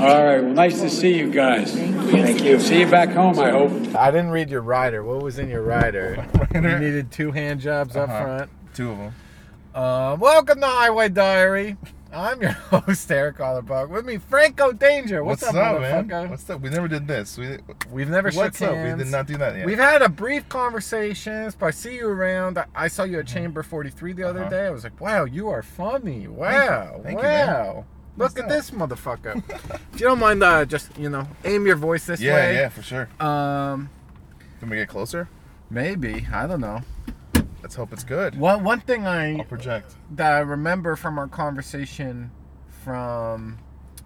All right. Well, nice to see you guys. Thank you. See you back home, I hope. I didn't read your rider. What was in your rider? You needed 2 hand jobs up front. 2 of them. Welcome to Highway Diary. I'm your host, Eric Hollerbuck. With me, Franco Danger. What's up, man? motherfucker? What's up? We never did this. We've never shook What's up? hands. We did not do that yet. We've had a brief conversation, but I see you around. I saw you at Chamber 43 the other day. I was like, wow, you are funny. Wow. Thank you, man. Look at this motherfucker. If you don't mind, just, aim your voice this way. Yeah, for sure. Can we get closer? Maybe. I don't know. Let's hope it's good. One thing I'll project. that I remember from our conversation from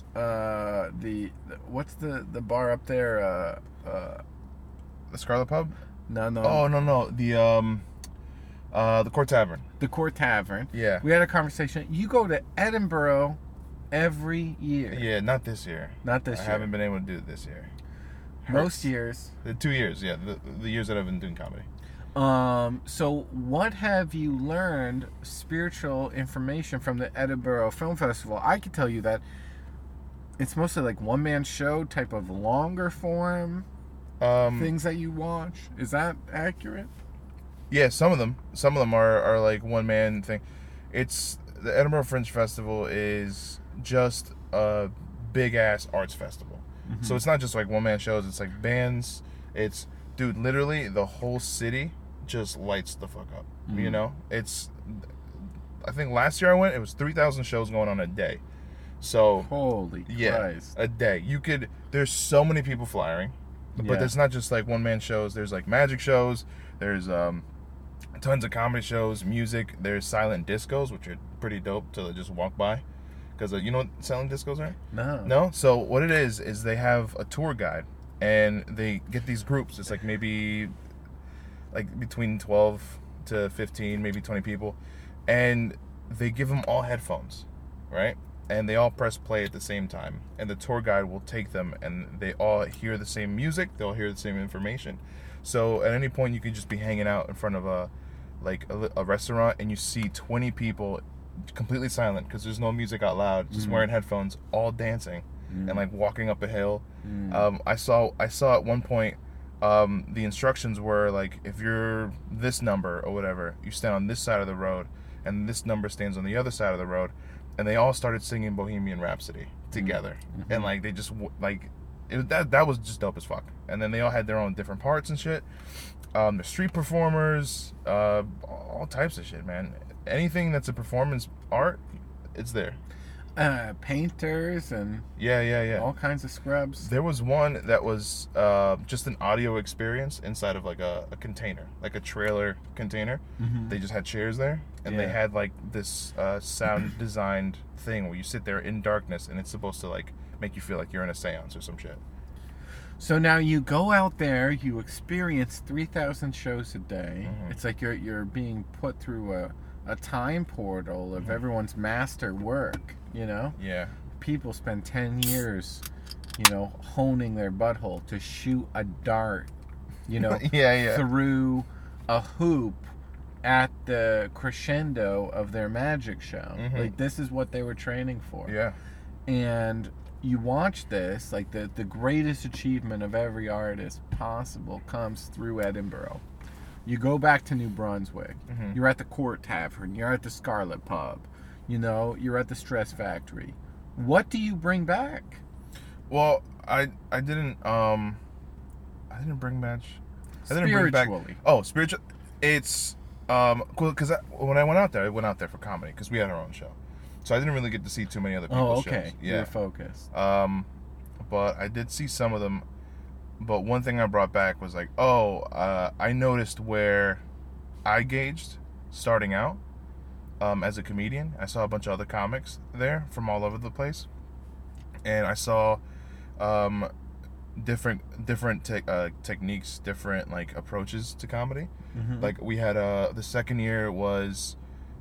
what's the bar up there? The Scarlet Pub? No. Oh, no. The Court Tavern. The Court Tavern. Yeah. We had a conversation. You go to Edinburgh every year. Yeah, not this year. Not this year. I haven't been able to do it this year. Most years. The 2 years, yeah. The years that I've been doing comedy. So what have you learned spiritual information from the Edinburgh Film Festival? I can tell you that it's mostly like one-man show type of longer form things that you watch. Is that accurate? Yeah, some of them are like one-man thing. It's the Edinburgh Fringe Festival is just a big-ass arts festival. Mm-hmm. So it's not just like one-man shows. It's like bands. It's, dude, literally the whole city just lights the fuck up. Mm-hmm. It's, I think last year I went, it was 3,000 shows going on a day. So holy Christ. A day. There's so many people flying, but there's not just like one man shows. There's like magic shows. There's tons of comedy shows, music. There's silent discos, which are pretty dope to just walk by. Because you know what silent discos are? No. So what it is they have a tour guide, and they get these groups. It's like maybe like between 12 to 15, maybe 20 people, and they give them all headphones, right? And they all press play at the same time, and the tour guide will take them, and they all hear the same music, they'll hear the same information. So at any point you could just be hanging out in front of a restaurant, and you see 20 people completely silent because there's no music out loud, just wearing headphones, all dancing and like walking up a hill. I saw at one point the instructions were like, if you're this number or whatever, you stand on this side of the road, and this number stands on the other side of the road. And they all started singing Bohemian Rhapsody together. Mm-hmm. And like they just that was just dope as fuck. And then they all had their own different parts and shit. The street performers, all types of shit, man. Anything that's a performance art, it's there. Painters and all kinds of scrubs. There was one that was just an audio experience inside of like a container, like a trailer container. Mm-hmm. They just had chairs there, and they had like this sound designed thing where you sit there in darkness, and it's supposed to like make you feel like you're in a seance or some shit. So now you go out there, you experience 3,000 shows a day. Mm-hmm. It's like you're being put through a time portal of everyone's master work, Yeah. People spend 10 years, honing their butthole to shoot a dart, through a hoop at the crescendo of their magic show. Mm-hmm. Like, this is what they were training for. Yeah. And you watch this, like the greatest achievement of every artist possible comes through Edinburgh. You go back to New Brunswick. Mm-hmm. You're at the Court Tavern. You're at the Scarlet Pub. You're at the Stress Factory. What do you bring back? Well, I didn't bring back. Spiritually. Spiritual. It's cool because when I went out there for comedy because we had our own show, so I didn't really get to see too many other people's shows. Yeah. You're focused. But I did see some of them. But one thing I brought back was like, I noticed where I gauged starting out as a comedian. I saw a bunch of other comics there from all over the place, and I saw different techniques, different like approaches to comedy. Mm-hmm. Like we had the second year was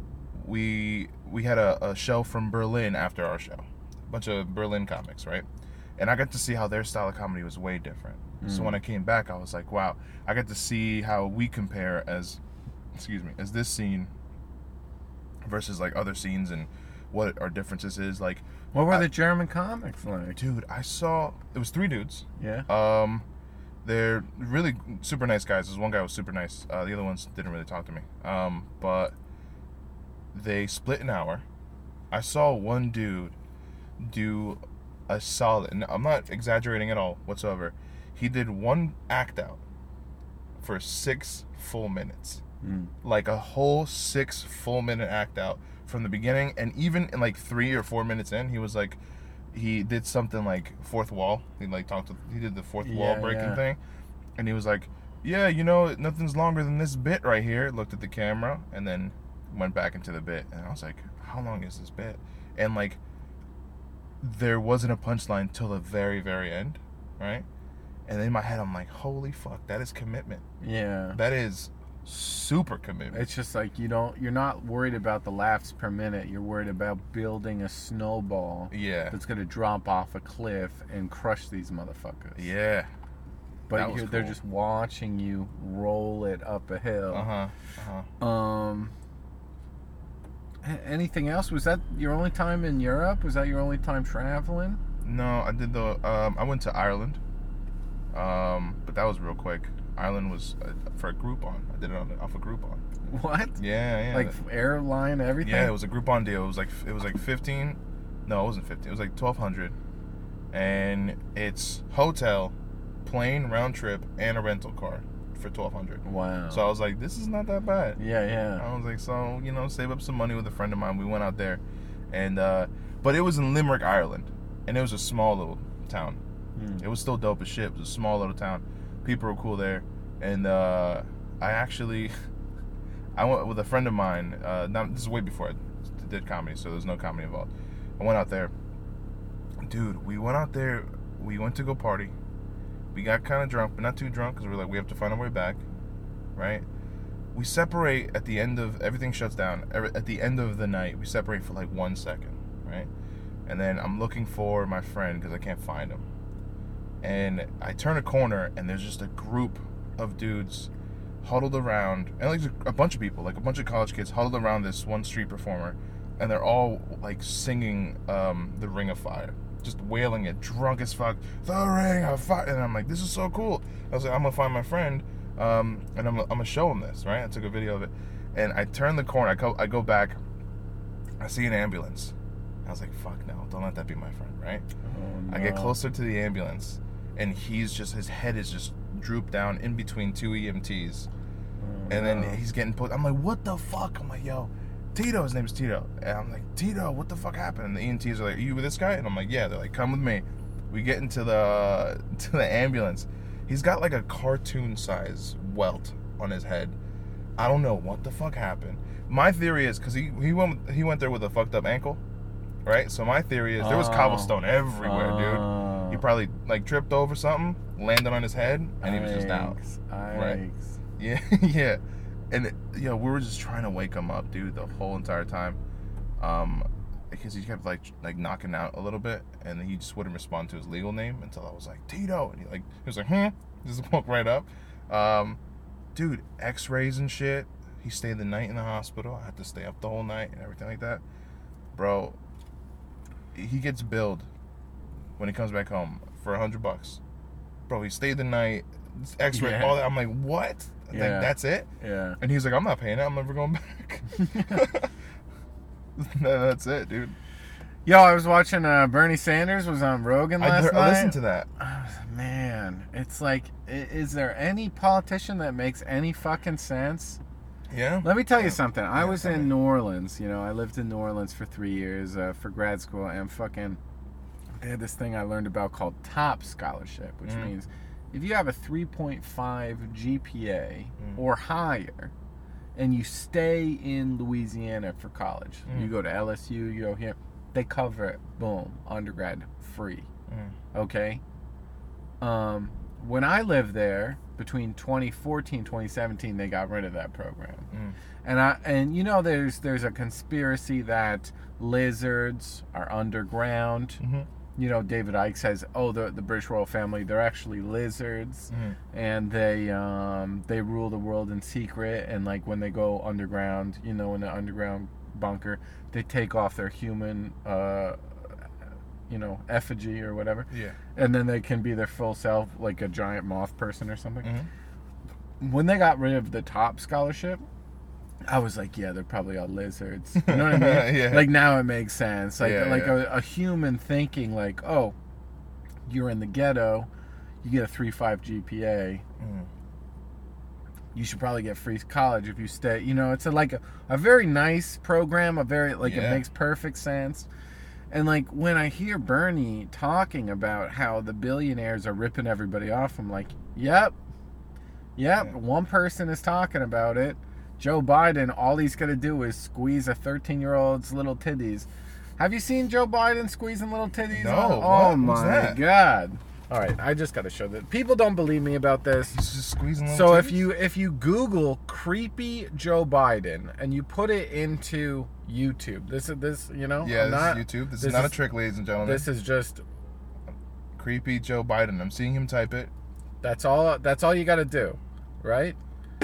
we had a show from Berlin after our show, a bunch of Berlin comics, right? And I got to see how their style of comedy was way different. So when I came back, I was like, wow, I got to see how we compare as this scene versus like other scenes and what our differences is. Like, What were the German comics like? dude, I saw it was 3 dudes. Yeah. They're really super nice guys. This one guy was super nice. The other ones didn't really talk to me. But they split an hour. I saw one dude do a solid, and I'm not exaggerating at all whatsoever. He did one act out for 6 full minutes. Like a whole 6 full minute act out from the beginning, and even in like 3 or 4 minutes in, he was like, he did something like fourth wall. He did the fourth wall breaking thing, and he was like, yeah, you know, nothing's longer than this bit right here. Looked at the camera and then went back into the bit, and I was like, how long is this bit? And like, there wasn't a punchline till the very, very end, right? And in my head, I'm like, holy fuck, that is commitment. Yeah. That is super commitment. It's just like you're not worried about the laughs per minute. You're worried about building a snowball Yeah. that's gonna drop off a cliff and crush these motherfuckers. Yeah. But that was they're cool. just watching you roll it up a hill. Anything else? Was that your only time in Europe? Was that your only time traveling? No, I did I went to Ireland. But that was real quick. Ireland was for a Groupon. I did it off a Groupon. What? Yeah. Like airline, everything? Yeah, it was a Groupon deal. It was like 15. No, it wasn't 15. It was like 1,200, and it's hotel, plane round trip, and a rental car for 1,200. Wow. So I was like, this is not that bad. Yeah. I was like, so, you know, save up some money with a friend of mine. We went out there, and but it was in Limerick, Ireland, and it was a small little town. It was still dope as shit. It was a small little town. People were cool there, and I went with a friend of mine. This is way before I did comedy, so there's no comedy involved. I went out there, dude. We went out there. We went to go party. We got kind of drunk, but not too drunk, because we're like, we have to find our way back, right? We separate at the end of everything shuts down. At the end of the night, we separate for like 1 second, right? And then I'm looking for my friend because I can't find him. And I turn a corner, and there's just a group of dudes huddled around, and like a bunch of people, like a bunch of college kids huddled around this one street performer, and they're all like singing The Ring of Fire, just wailing it, drunk as fuck, The Ring of Fire. And I'm like, this is so cool. I was like, I'm gonna find my friend, and I'm gonna show him this, right? I took a video of it, and I turn the corner, I go back, I see an ambulance. I was like, fuck no, don't let that be my friend, right? Oh, no. I get closer to the ambulance, and his head is just drooped down in between 2 EMTs. And then he's getting put. I'm like, what the fuck? I'm like, yo, Tito. His name's Tito. And I'm like, Tito, what the fuck happened? And the EMTs are like, are you with this guy? And I'm like, yeah. They're like, come with me. We get into the ambulance. He's got like a cartoon size welt on his head. I don't know what the fuck happened. My theory is because he went there with a fucked up ankle, right? So my theory is there was cobblestone everywhere, dude. He probably like tripped over something, landed on his head, and he was just out. Right? Yeah, yeah. And we were just trying to wake him up, dude, the whole entire time, because he kept like knocking out a little bit, and he just wouldn't respond to his legal name until I was like, Tito, and he was like, just woke right up. Dude, X-rays and shit. He stayed the night in the hospital. I had to stay up the whole night and everything like that, bro. He gets billed when he comes back home for $100, bro. He stayed the night, X-ray, all that. I'm like, what? Like, that's it? Yeah. And he's like, I'm not paying it. I'm never going back. That's it, dude. Yo, I was watching Bernie Sanders was on Rogan last night. I listened to that. Man, it's like, is there any politician that makes any fucking sense? Yeah. Let me tell you something. I was in New Orleans. I lived in New Orleans for 3 years for grad school, and fucking, they had this thing I learned about called TOP scholarship, which means if you have a 3.5 GPA or higher, and you stay in Louisiana for college, you go to LSU, you go here, they cover it, boom, undergrad free. Okay? When I lived there, between 2014 2017, they got rid of that program. And there's a conspiracy that lizards are underground. David Icke says, the British royal family, they're actually lizards, and they rule the world in secret. And like when they go underground, in the underground bunker. They take off their human, effigy or whatever. Yeah. And then they can be their full self, like a giant moth person or something. Mm-hmm. When they got rid of the top scholarship, I was like, yeah, they're probably all lizards. You know what I mean? Yeah. Like, now it makes sense. Like, Yeah, yeah. A human thinking, like, oh, you're in the ghetto, you get a 3.5 GPA. Mm. You should probably get free college if you stay. You know, it's a very nice program. It makes perfect sense. And like when I hear Bernie talking about how the billionaires are ripping everybody off, I'm like, yep. Yeah. One person is talking about it. Joe Biden, all he's gonna do is squeeze a 13-year-old's little titties. Have you seen Joe Biden squeezing little titties? No. Oh What? What's my that? God. All right, I just got to show that. People don't believe me about this. He's just squeezing little So titties? if you Google creepy Joe Biden and you put it into YouTube, this Yeah, I'm this is YouTube. This is this not a is- trick, ladies and gentlemen. This is just Creepy Joe Biden. I'm seeing him type it. that's all you got to do, right?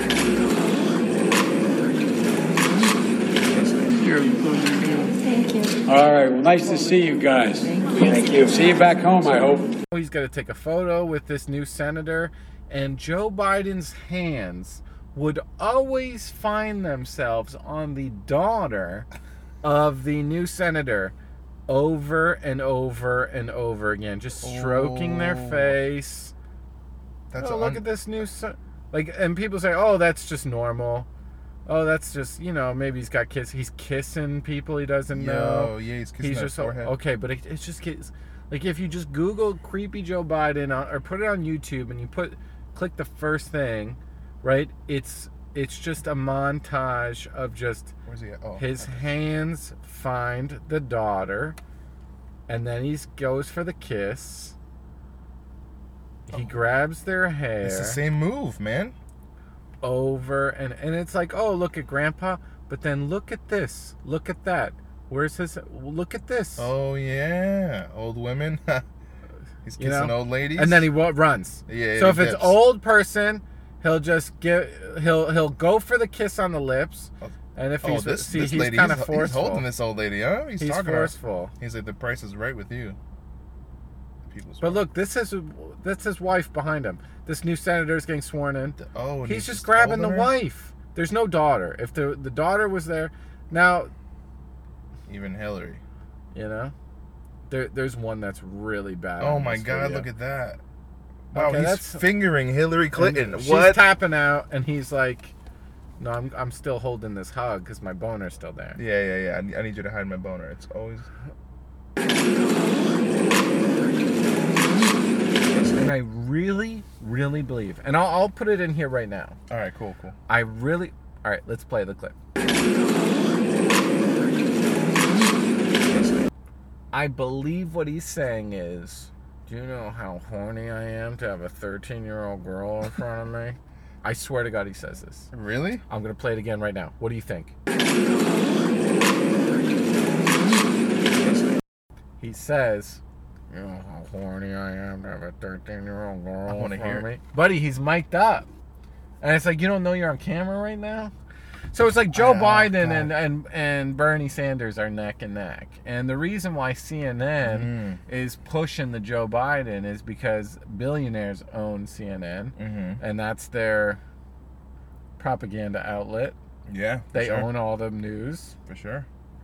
Thank you. All right. Well, nice to see you guys. Thank you. See you back home, I hope. He's going to take a photo with this new senator, and Joe Biden's hands would always find themselves on the daughter of the new senator over and over and over again, just stroking their Oh. face. That's Look at this new and people say, oh, that's just normal. Oh, that's just, maybe he's got kids. He's kissing people he doesn't know. Yo, yeah, he's kissing He's their just forehead. okay, but it's just kids. Like if you just Google creepy Joe Biden or put it on YouTube and you click the first thing, right? It's just a montage of just Where's he at? Oh, his hands find the daughter, and then he goes for the kiss. He grabs their hair it's the same move, man. over and it's like, oh, look at Grandpa, but then look at this, look at that. Where's his? Look at this. Oh yeah, old women. He's You kissing know? old ladies. And then he runs. Yeah, So he if it's dips. old person, he'll just he'll go for the kiss on the lips, and if he's this he's lady, kind of he's forceful. holding this old lady, huh? He's He's talking forceful. He's like, the price is right with you. People's But look, that's his wife behind him. This new senator is getting sworn in. oh, and He's just grabbing the holding her? wife. There's no daughter. If the daughter was there, now Even Hillary. there's one that's really bad. Oh on my this God, video. look at that. Wow, Okay, he's that's- fingering Hillary Clinton. And she's What? tapping out, and he's like, "No, I'm still holding this hug because my boner's still there." Yeah. I need you to hide my boner. It's always. And I really, really believe, and I'll put it in here right now. All right, cool. All right, let's play the clip. I believe what he's saying is, do you know how horny I am to have a 13-year-old girl in front of me? I swear to God he says this. Really? I'm going to play it again right now. What do you think? He says, you know how horny I am to have a 13-year-old girl I wanna in front hear of me? it. Buddy, he's mic'd up. And it's like, you don't know you're on camera right now? So it's like Joe Oh, Biden God. and Bernie Sanders are neck and neck. And the reason why CNN is pushing the Joe Biden is because billionaires own CNN. Mm-hmm. And that's their propaganda outlet. Yeah. for They sure. own all the news, For sure.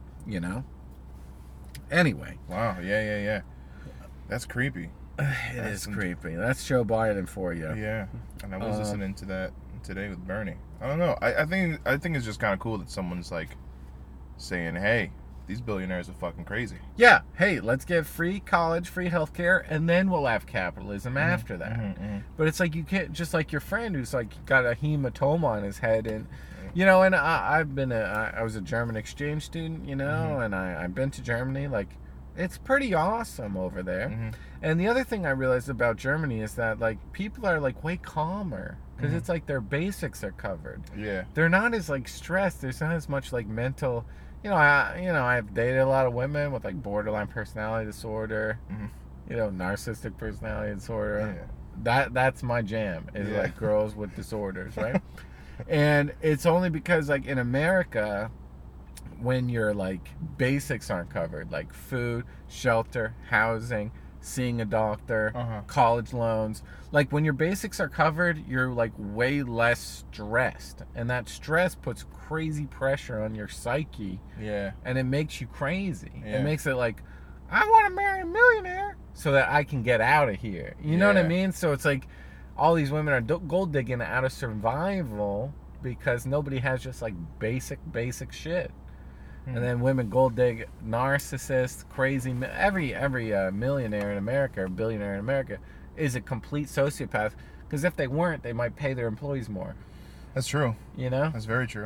Anyway. Wow. Yeah. That's creepy. It is creepy. That's Joe Biden for you. Yeah. And I was listening to that today with Bernie. I don't know. I think it's just kind of cool that someone's like saying, "Hey, these billionaires are fucking crazy." Yeah. Hey, let's get free college, free healthcare, and then we'll have capitalism after that. But it's like you can't, just like your friend who's like got a hematoma on his head, and and I was a German exchange student, and I've been to Germany. Like, it's pretty awesome over there. And the other thing I realized about Germany is that like people are like way calmer because it's like their basics are covered. Yeah. They're not as like stressed. There's not as much like mental. I've dated a lot of women with like borderline personality disorder, narcissistic personality disorder. That's my jam. Is like girls with disorders, right? And it's only because like in America, when your like basics aren't covered, like food, shelter, housing, seeing a doctor, college loans. Like when your basics are covered, you're like way less stressed, and that stress puts crazy pressure on your psyche. Yeah. And it makes you crazy. Yeah. It makes it like, I want to marry a millionaire so that I can get out of here. You know what I mean? So it's like all these women are gold digging out of survival because nobody has just like basic shit. And then women gold dig narcissists, crazy. Every millionaire in America or billionaire in America is a complete sociopath. Because if they weren't, they might pay their employees more. That's true. You know? That's very true.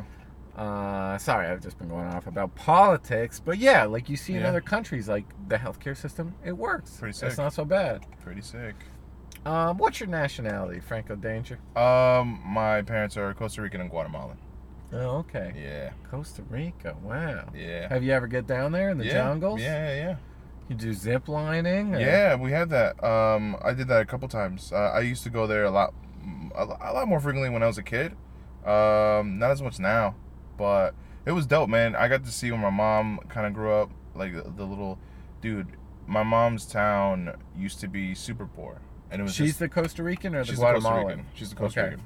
Sorry, I've just been going off about politics. But yeah, like you see in other countries, like the healthcare system, it works. Pretty sick. It's not so bad. Pretty sick. What's your nationality, Franco Danger? My parents are Costa Rican and Guatemalan. Oh, okay. Yeah. Costa Rica, wow. Yeah. Have you ever get down there in the jungles? Yeah. You do zip lining? Or? Yeah, we had that. I did that a couple times. I used to go there a lot more frequently when I was a kid. Not as much now, but it was dope, man. I got to see when my mom kind of grew up. Like the little dude. My mom's town used to be super poor, and it was. She's the Costa Rican or the she's Guatemalan? The Costa Rican. She's the Costa Rican.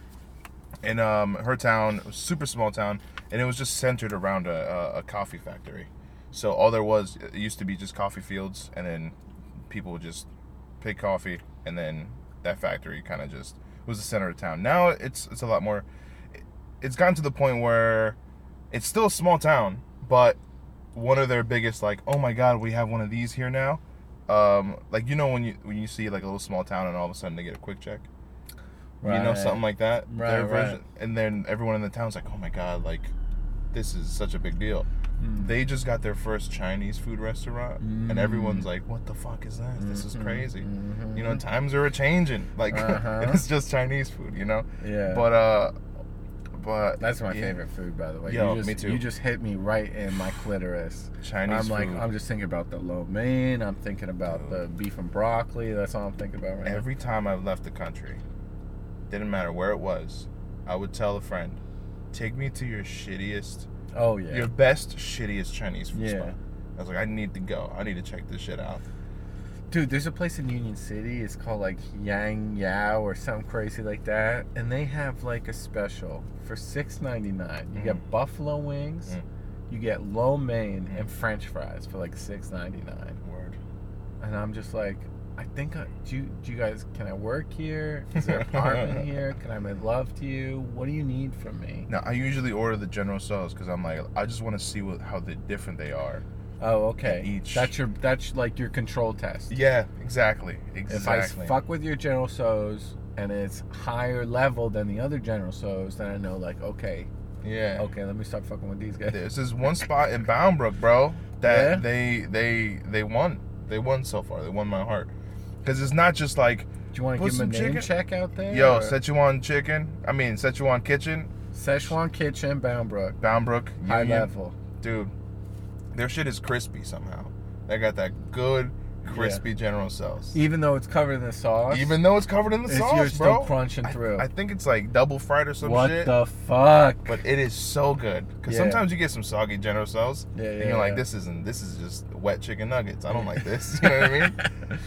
And her town was a super small town, and it was just centered around a coffee factory. So all there was, it used to be just coffee fields, and then people would just pick coffee, and then that factory kind of just was the center of town. Now it's a lot more. It's gotten to the point where it's still a small town, but one of their biggest, like, oh my god, we have one of these here now. Like, you know, when you see like a little small town and all of a sudden they get a quick check. Right. You know, something like that. Right, their version, and then everyone in the town's like, oh my god, like, this is such a big deal. They just got their first Chinese food restaurant, and everyone's like, what the fuck is that? This is crazy. You know, times are a-changing. Like, it's just Chinese food, you know? Yeah. But that's my favorite food, by the way. Yo, me too. You just hit me right in my clitoris. Chinese food. I'm just thinking about the lo mein. I'm thinking about the beef and broccoli. That's all I'm thinking about right now. Every time I've left the country, didn't matter where it was, I would tell a friend, take me to your shittiest, your best shittiest Chinese food spot. I was like, I need to go. I need to check this shit out. Dude, there's a place in Union City. It's called like Yang Yao or something crazy like that, and they have like a special for $6.99. You get buffalo wings, you get lo mein and French fries for like $6.99. Word. And I'm just like, I think, do you guys, can I work here? Is there an apartment here? Can I make love to you? What do you need from me? No, I usually order the General Tso's because I'm like, I just want to see how different they are. Oh, okay. Each. That's like your control test. Yeah, exactly. If I fuck with your General Tso's and it's higher level than the other General Tso's, then I know, like, okay. Yeah. Okay, let me start fucking with these guys. There's this one spot in Bound Brook, bro, that they won. They won so far. They won my heart. Because it's not just like... Do you want to give them a name check out there? Yo, Szechuan Kitchen. Szechuan Kitchen, Bound Brook. Bound Brook. High level. Dude, their shit is crispy somehow. They got that good, crispy General Tso's. Even though it's covered in the sauce? Even though it's covered in the sauce, you're still crunching through. I think it's like double fried or some shit. What the fuck? But it is so good. Because sometimes you get some soggy General Tso's. And you're like, this is just wet chicken nuggets. I don't like this. You know what I mean?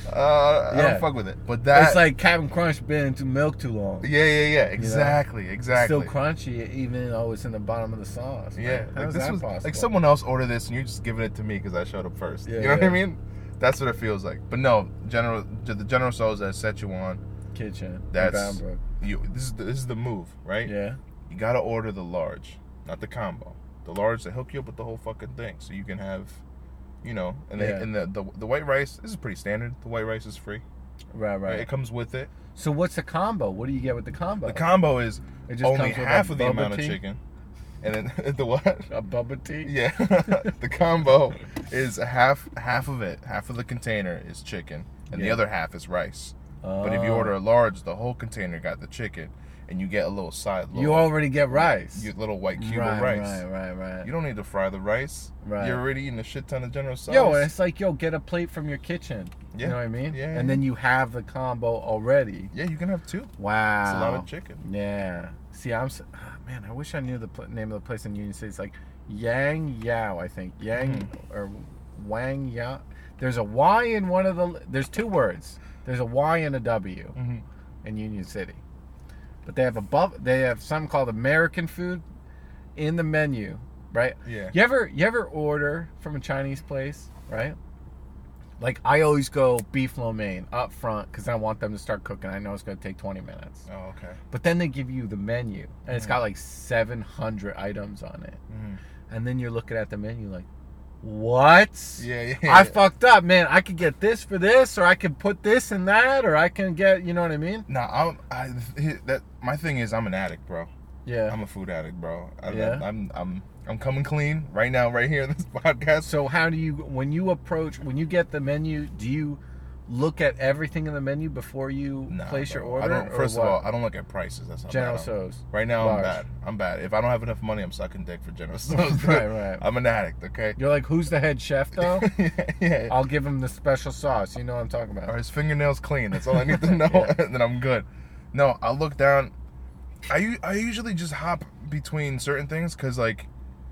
I don't fuck with it. But it's like Captain Crunch been into milk too long. Yeah. Exactly. It's still crunchy even though it's in the bottom of the sauce. Yeah. How is that possible? Like someone else ordered this and you're just giving it to me because I showed up first. You know what I mean? That's what it feels like. But no, the General Tso's at Szechuan Kitchen. That's this is the move, right? Yeah. You gotta order the large, not the combo. The large to hook you up with the whole fucking thing, so you can have, you know, and the white rice. This is pretty standard. The white rice is free. Right. It comes with it. So what's the combo? What do you get with the combo? The combo is only half of the amount tea? of chicken. And then the what? A bubba tea? Yeah. The combo is half of it. Half of the container is chicken, and the other half is rice. But if you order a large, the whole container got the chicken, and you get a little side. You already get rice. You get a little white cube of rice. Right. You don't need to fry the rice. Right. You're already eating a shit ton of General Tso's. Yo, and it's like, get a plate from your kitchen. Yeah. You know what I mean? Yeah. And then you have the combo already. Yeah, you can have two. Wow. It's a lot of chicken. Yeah. See, man, I wish I knew the name of the place in Union City. It's like Yang Yao, I think. Yang or Wang Yao. There's a Y in one of the. There's two words. There's a Y and a W in Union City. But they have something called American food in the menu, right? Yeah. You ever order from a Chinese place, right? Like, I always go beef lo mein up front because I want them to start cooking. I know it's going to take 20 minutes. Oh, okay. But then they give you the menu, and it's got like 700 items on it. And then you're looking at the menu like, what? Yeah. I fucked up, man. I could get this for this, or I could put this in that, or I can get, you know what I mean? Nah, my thing is I'm an addict, bro. Yeah. I'm a food addict, bro. I'm coming clean right now, right here in this podcast. So how do you, when you get the menu, do you look at everything in the menu before you place your order? First of all, I don't look at prices. That's how General bad Tso's. Right now, Large. I'm bad. If I don't have enough money, I'm sucking dick for General Tso's. Right. I'm an addict, okay? You're like, who's the head chef, though? Yeah. I'll give him the special sauce. You know what I'm talking about. Are his fingernails clean? That's all I need to know, and then I'm good. No, I'll look down. I usually just hop between certain things because, like,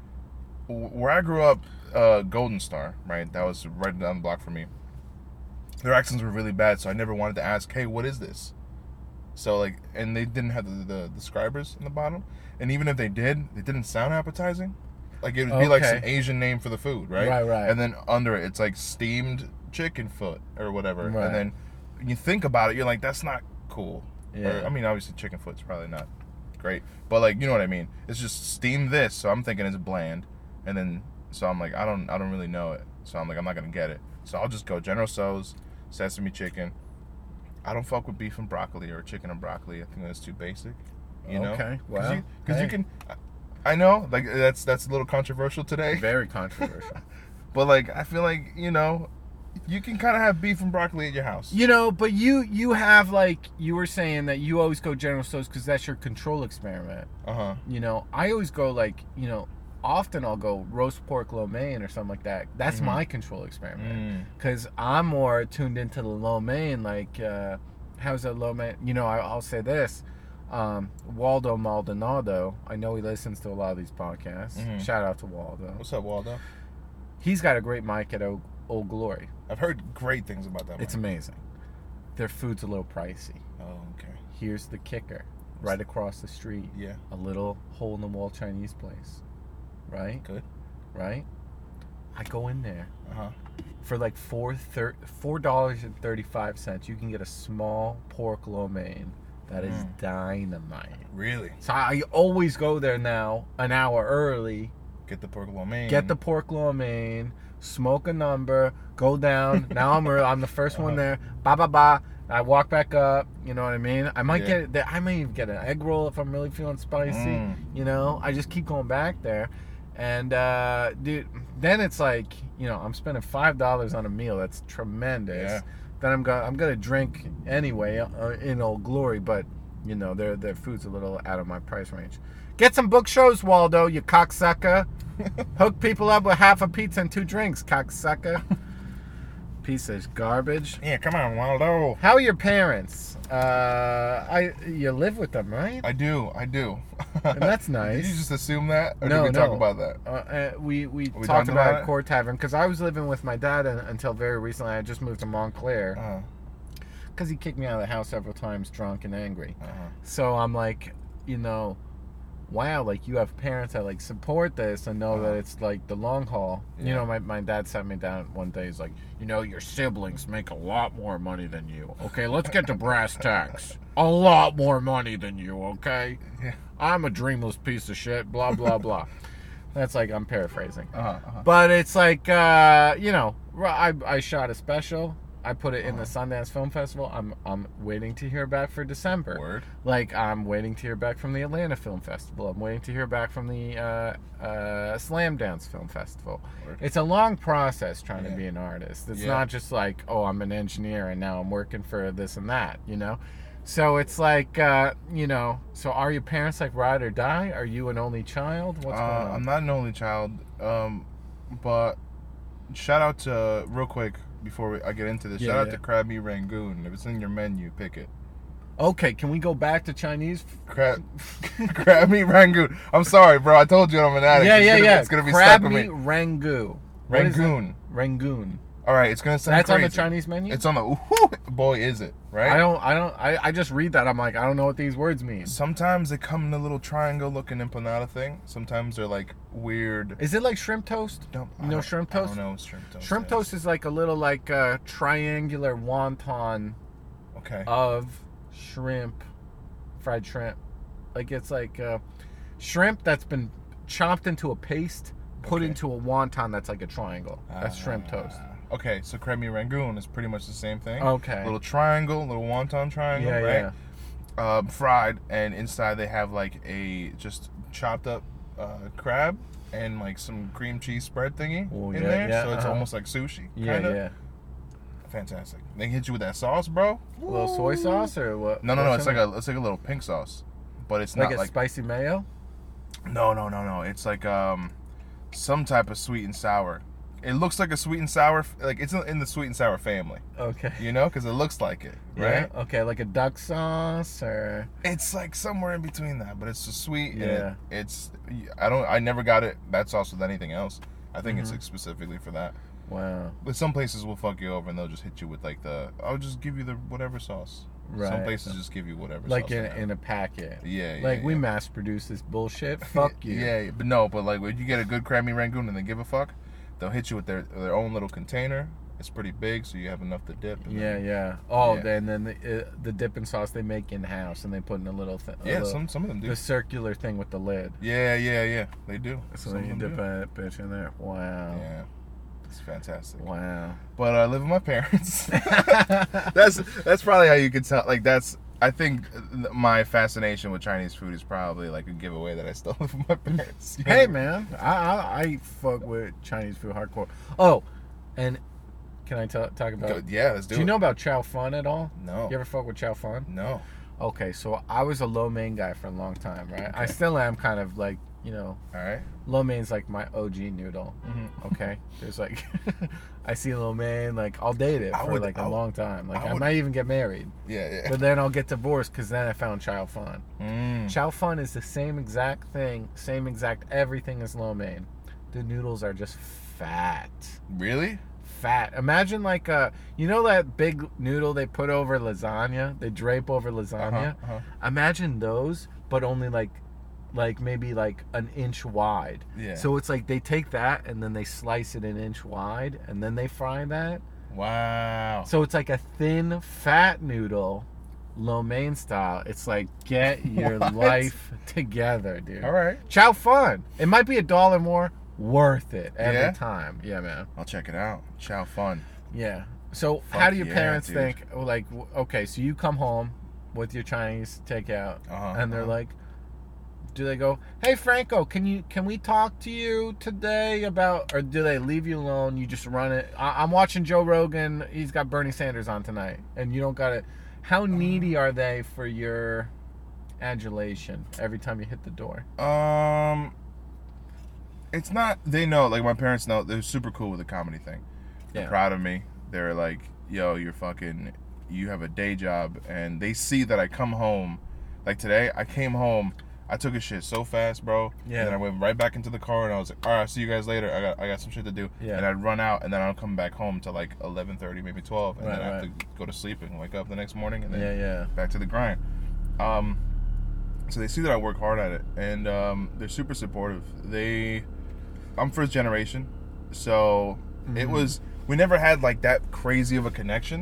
where I grew up, Golden Star, right? That was right down the block from me. Their accents were really bad, so I never wanted to ask, hey, what is this? So, like, and they didn't have the describers in the bottom. And even if they didn't sound appetizing. Like, it would be like some Asian name for the food, right? Right. And then under it, it's like steamed chicken foot or whatever. Right. And then when you think about it, you're like, that's not cool. Yeah. Or, I mean, obviously, chicken foot's probably not great. But, like, you know what I mean? It's just steam this, so I'm thinking it's bland. And then, so I'm like, I don't really know it. So I'm like, I'm not going to get it. So I'll just go General Tso's, sesame chicken. I don't fuck with beef and broccoli or chicken and broccoli. I think that's too basic. You know? Okay, well. Because you can, I know, like, that's a little controversial today. Very controversial. But, like, I feel like, you know, you can kind of have beef and broccoli at your house. You know, but you have, like, you were saying that you always go General Tso's because that's your control experiment. You know, I always go, like, you know, often I'll go roast pork lo mein or something like that. That's my control experiment because I'm more tuned into the lo mein. Like, how's that lo mein? You know, I'll say this. Waldo Maldonado, I know he listens to a lot of these podcasts. Shout out to Waldo. What's up, Waldo? He's got a great mic at Old Glory. I've heard great things about that. It's amazing. Their food's a little pricey. Oh, okay. Here's the kicker. Right across the street. Yeah. A little hole-in-the-wall Chinese place. Right? Good. Right? I go in there. Uh-huh. For like $4.35, you can get a small pork lo mein that is dynamite. Really? So I always go there now an hour early. Get the pork lo mein. Get the pork lo mein. Smoke a number. Go down. Now I'm the first one there. Ba. I walk back up. You know what I mean? I might I might even get an egg roll if I'm really feeling spicy. You know? I just keep going back there. And, dude, then it's like, you know, I'm spending $5 on a meal. That's tremendous. Yeah. Then I'm gonna drink anyway in Old Glory, but, you know, their food's a little out of my price range. Get some book shows, Waldo, you cocksucker. Hook people up with half a pizza and 2 drinks, cocksucker. Piece of garbage. Yeah, come on, Waldo. How are your parents? You live with them, right? I do. And that's nice. Did you just assume that? Or No, did we talk about that? We talked talked about about it? Court Tavern because I was living with my dad until very recently. I just moved to Montclair because he kicked me out of the house several times, drunk and angry. So I'm like, you know, wow, like you have parents that like support this and know that it's like the long haul. You know, my dad sat me down one day. He's like, you know, your siblings make a lot more money than you. Okay, let's get to brass tacks. A lot more money than you. Okay, I'm a dreamless piece of shit. Blah blah blah. That's like I'm paraphrasing. But it's like you know, I shot a special. I put it in the Sundance Film Festival. I'm waiting to hear back for December. Word. Like, I'm waiting to hear back from the Atlanta Film Festival. I'm waiting to hear back from the Slam Dance Film Festival. Word. It's a long process trying to be an artist. It's Yeah. not just like, oh, I'm an engineer and now I'm working for this and that, you know? So it's like, you know, so are your parents like ride or die? Are you an only child? What's going on? I'm not an only child, but shout out to, real quick, before I get into this, shout out to Crab Me Rangoon. If it's in your menu, pick it. Okay, can we go back to Chinese? Crab meat rangoon. I'm sorry, bro. I told you I'm an addict. Yeah. It's gonna be crab stuck with meat me. rangoon. Rangoon. Rangoon. All right, it's gonna sound That's crazy. on the Chinese menu? It's on the. Boy, is it right? I just read that. I'm like, I don't know what these words mean. Sometimes they come in a little triangle-looking empanada thing. Sometimes they're like weird. Is it like shrimp toast? Don't, You know shrimp toast? I don't know what shrimp toast. Shrimp toast is like a little like triangular wonton Okay. of shrimp, fried shrimp. Like it's like shrimp that's been chopped into a paste, put Okay. into a wonton that's like a triangle. That's shrimp toast. Okay, so crab meat rangoon is pretty much the same thing. Okay. Little triangle, little wonton triangle, Yeah, right? Fried, and inside they have like a just chopped up crab and like some cream cheese spread thingy Oh, in yeah, there. yeah, So it's uh-huh. almost like sushi. Yeah, Kinda. yeah. Fantastic. They hit you with that sauce, bro. A little soy sauce or what? No. what's It's in like it? a little pink sauce, but it's like not a like spicy mayo. no. It's like some type of sweet and sour. It looks like a sweet and sour, like it's in the sweet and sour family, Okay. you know, because it looks like it, right? Yeah. Okay, like a duck sauce or. It's like somewhere in between that, but it's just sweet. Yeah. And it's I never got that sauce with anything else. I think it's Mm-hmm. like specifically for that. Wow. But some places will fuck you over and they'll just hit you with like I'll just give you the whatever sauce. Some Right. places just give you whatever Like sauce. they have. in a packet. Yeah. Like we yeah. mass produce this bullshit. Fuck you. Yeah, but like when you get a good crab meat rangoon and they give a fuck, they'll hit you with their own little container. It's pretty big, so you have enough to dip. And Yeah, then, yeah. Oh, Yeah. and then the dipping sauce they make in house, and they put in a little thing. Yeah, some of them do. The circular thing with the lid. Yeah. They do. So Some then of you them dip do. that bitch in there. Wow. Yeah, it's fantastic. Wow. But I live with my parents. that's probably how you could tell. Like I think my fascination with Chinese food is probably like a giveaway that I still live with my parents. You know? Hey man, I fuck with Chinese food hardcore. Oh, and can I talk about? Yeah, let's do it. Do you know about Chow Fun at all? No. You ever fuck with Chow Fun? No. Okay, so I was a lo mein guy for a long time, right? I still am kind of like, All right. lo mein's like my OG noodle. Mm-hmm. Okay, there's like, I see lo mein, like I'll date it for like a long time. Like I might even get married, Yeah. but then I'll get divorced because then I found Chow Fun. Mm. Chow Fun is the same exact thing, same exact everything as lo mein. The noodles are just fat. Really? Fat. Imagine like you know that big noodle they put over lasagna? They drape over lasagna. Uh-huh. Imagine those, but only like maybe like an inch wide. Yeah. So it's like they take that and then they slice it an inch wide and then they fry that. Wow. So it's like a thin, fat noodle, lo mein style. It's like get your What? life together, dude. All right. Chow Fun. It might be $1 more. Worth it every Yeah? time. Yeah, man. I'll check it out. Chow Fun. Yeah. So Fuck how do your yeah, parents dude. think? Like, okay, so you come home with your Chinese takeout, and they're like, do they go, "Hey Franco, can we talk to you today about?" Or do they leave you alone? You just run it. I'm watching Joe Rogan. He's got Bernie Sanders on tonight, and you don't got it. How needy are they for your adulation every time you hit the door? It's not. They know. Like my parents know. They're super cool with the comedy thing. They're Yeah. proud of me. They're like, "Yo, you have a day job," and they see that I come home. Like today, I came home. I took a shit so fast, bro. Yeah. And then I went right back into the car, and I was like, "All right, I'll see you guys later. I got some shit to do." Yeah. And I'd run out, and then I'd come back home to like 11:30, maybe 12, and Right, then I have right. to go to sleep and wake up the next morning, and then Yeah. back to the grind. So they see that I work hard at it, and they're super supportive. I'm first generation, so it was, we never had like that crazy of a connection.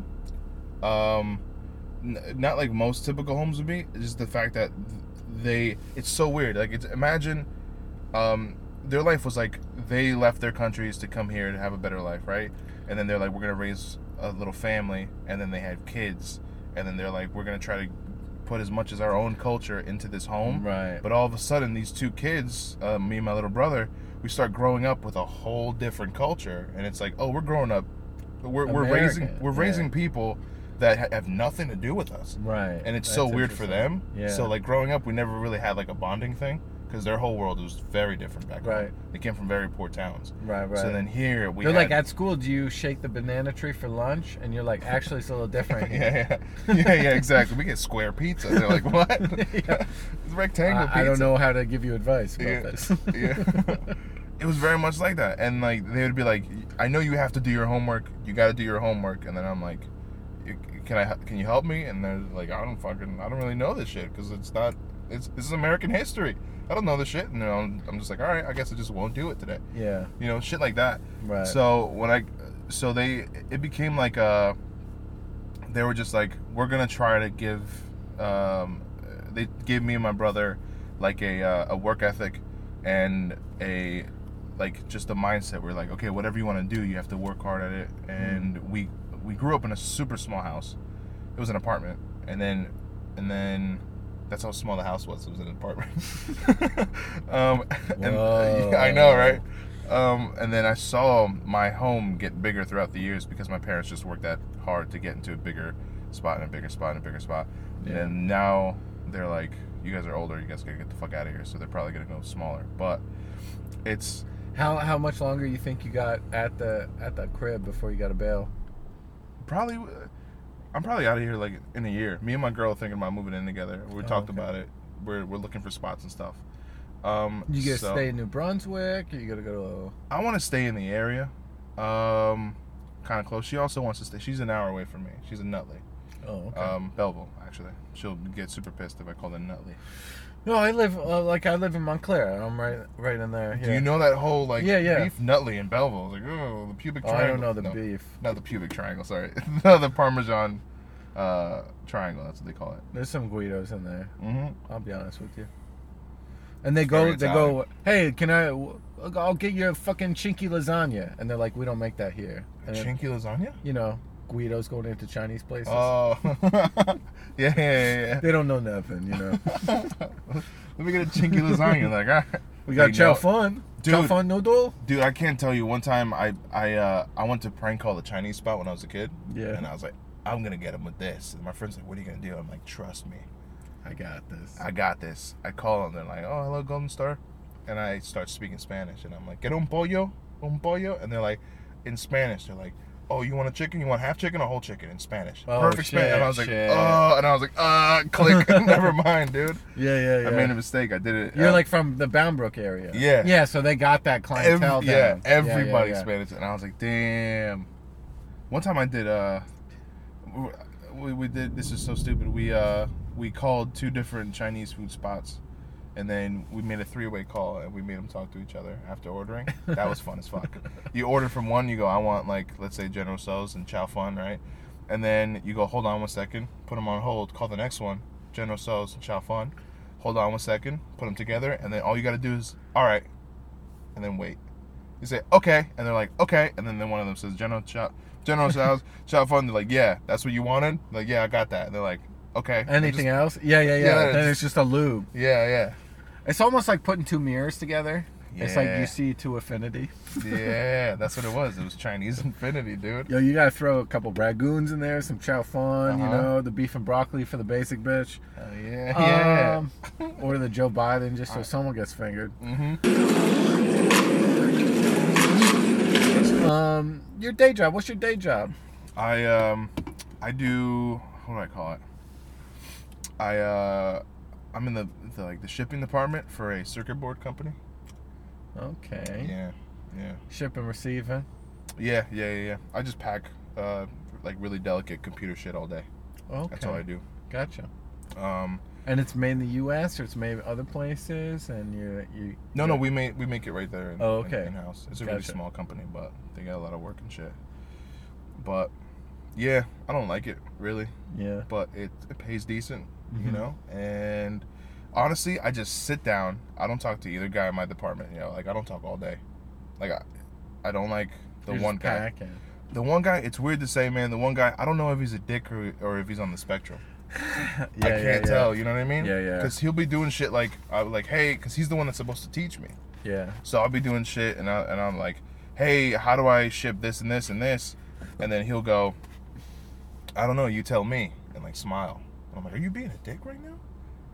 Not like most typical homes would be. It's just the fact that it's so weird. Like imagine, their life was like they left their countries to come here to have a better life, right? And then they're like, we're gonna raise a little family, and then they have kids, and then they're like, we're gonna try to put as much as our own culture into this home. Right. But all of a sudden, these two kids, me and my little brother, we start growing up with a whole different culture, and it's like, oh, we're growing up, we're American, raising yeah. people that have nothing to do with us. Right. And it's That's so weird for them. Yeah. So like growing up, we never really had like a bonding thing. because their whole world was very different back Right. home. They came from very poor towns. Right. So then here we They're had, like, at school, do you shake the banana tree for lunch? And you're like, actually, it's a little different here. yeah, exactly. We get square pizza. They're like, what? Yeah. It's rectangle pizza. I don't know how to give you advice about Yeah. this. Yeah. It was very much like that. And like they would be like, I know you have to do your homework. You got to do your homework. And then I'm like, can you help me? And they're like, I don't really know this shit because this is American history. I don't know this shit. And I'm just like, all right, I guess I just won't do it today. Yeah. You know, shit like that. Right. So it became like they were just like, we're gonna try to give, they gave me and my brother like a work ethic and just a mindset. We're like, okay, whatever you want to do, you have to work hard at it. And we grew up in a super small house. It was an apartment, and then that's how small the house was. It was an apartment. Yeah, I know, right? And then I saw my home get bigger throughout the years because my parents just worked that hard to get into a bigger spot and a bigger spot and a bigger spot. Yeah. And now they're like, you guys are older, you guys gotta get the fuck out of here. So they're probably gonna go smaller. But it's How much longer you think you got at the crib before you got to bail? probably, I'm probably out of here like in a year. Me and my girl are thinking about moving in together. We talked okay. about it. We're looking for spots and stuff. You gonna stay in New Brunswick, or you gotta go I want to stay in the area, kind of close. She also wants to stay. She's an hour away from me. She's in Nutley. to? Oh, okay. Belleville, actually. She'll get super pissed if I call it Nutley. No, I live in Montclair. I'm right in there. Yeah. Do you know that whole Yeah. beef Nutley in Belleville? It's like, oh, the pubic Oh, triangle. I don't know the No, beef. Not the pubic triangle. Sorry, the Parmesan triangle. That's what they call it. There's some Guidos in there. Mm-hmm. I'll be honest with you. And they very go, hey, I'll get you a fucking chinky lasagna. And they're like, we don't make that here. And then, Chinky lasagna? you know, Guidos going into Chinese places. Oh, yeah. They don't know nothing, you know. Let me get a chinky lasagna. Like, all right. We got Hey, chow no. fun. Dude. Chow fun noodle. Dude, I can't tell you. One time, I went to prank call the Chinese spot when I was a kid. Yeah. And I was like, I'm gonna get him with this. And my friend's like, what are you gonna do? I'm like, trust me, I got this. I got this. I call them. They're like, oh, hello, Golden Star. And I start speaking Spanish, and I'm like, get un pollo. And they're like, in Spanish, they're like, oh, you want a chicken? You want half chicken or whole chicken in Spanish? Oh, Perfect shit, Spanish. And I was like, shit. oh, and I was like, click. Never mind, dude. Yeah. I made a mistake. I did it. You're like from the Boundbrook area. Yeah. Yeah, so they got that clientele down. Everybody Yeah. Spanish, and I was like, damn. One time I did. We did. This is so stupid. We called 2 different Chinese food spots, and then we made a 3-way call, and we made them talk to each other after ordering. That was fun as fuck. You order from one, you go, I want, like, let's say General Tso's and Chow Fun, right? And then you go, hold on 1 second, put them on hold, call the next one, General Tso's and Chow Fun. Hold on 1 second, put them together, and then all you got to do is, all right, and then wait. You say, okay, and they're like, okay, and then one of them says, General Tso's, Chow Fun. They're like, yeah, that's what you wanted? Like, yeah, I got that. And they're like, okay. Anything else? Yeah. Then it's just a lube. Yeah. It's almost like putting 2 mirrors together. It's like Yeah. you see 2 affinity. Yeah, that's what it was. It was Chinese infinity, dude. Yo, you gotta throw a couple ragoons in there, some chow fun, you Uh-huh. know, the beef and broccoli for the basic bitch. Yeah. Or the Joe Biden just so someone gets fingered. Your day job. What's your day job? I do, what do I call it? I'm in the shipping department for a circuit board company. Okay. Yeah. Ship and receiving. Yeah. I just pack like really delicate computer shit all day. Okay. That's all I do. Gotcha. Um, And it's made in the U.S. or it's made other places, and you. no, we make it right there. Okay. In house. It's a really Gotcha. small company, but they got a lot of work and shit. But yeah, I don't like it really, Yeah. but it pays decent, you Mhm. know. And honestly, I just sit down. I don't talk to either guy in my department. You know, like I don't talk all day. Like I don't like the You're one just guy. packing. The one guy. It's weird to say, man. The one guy. I don't know if he's a dick or if he's on the spectrum. I can't tell. You know what I mean? Yeah. Because he'll be doing shit like hey, because he's the one that's supposed to teach me. Yeah. So I'll be doing shit, and I'm like, hey, how do I ship this and this and this? And then he'll go, I don't know, you tell me, and like smile. And I'm like, are you being a dick right now?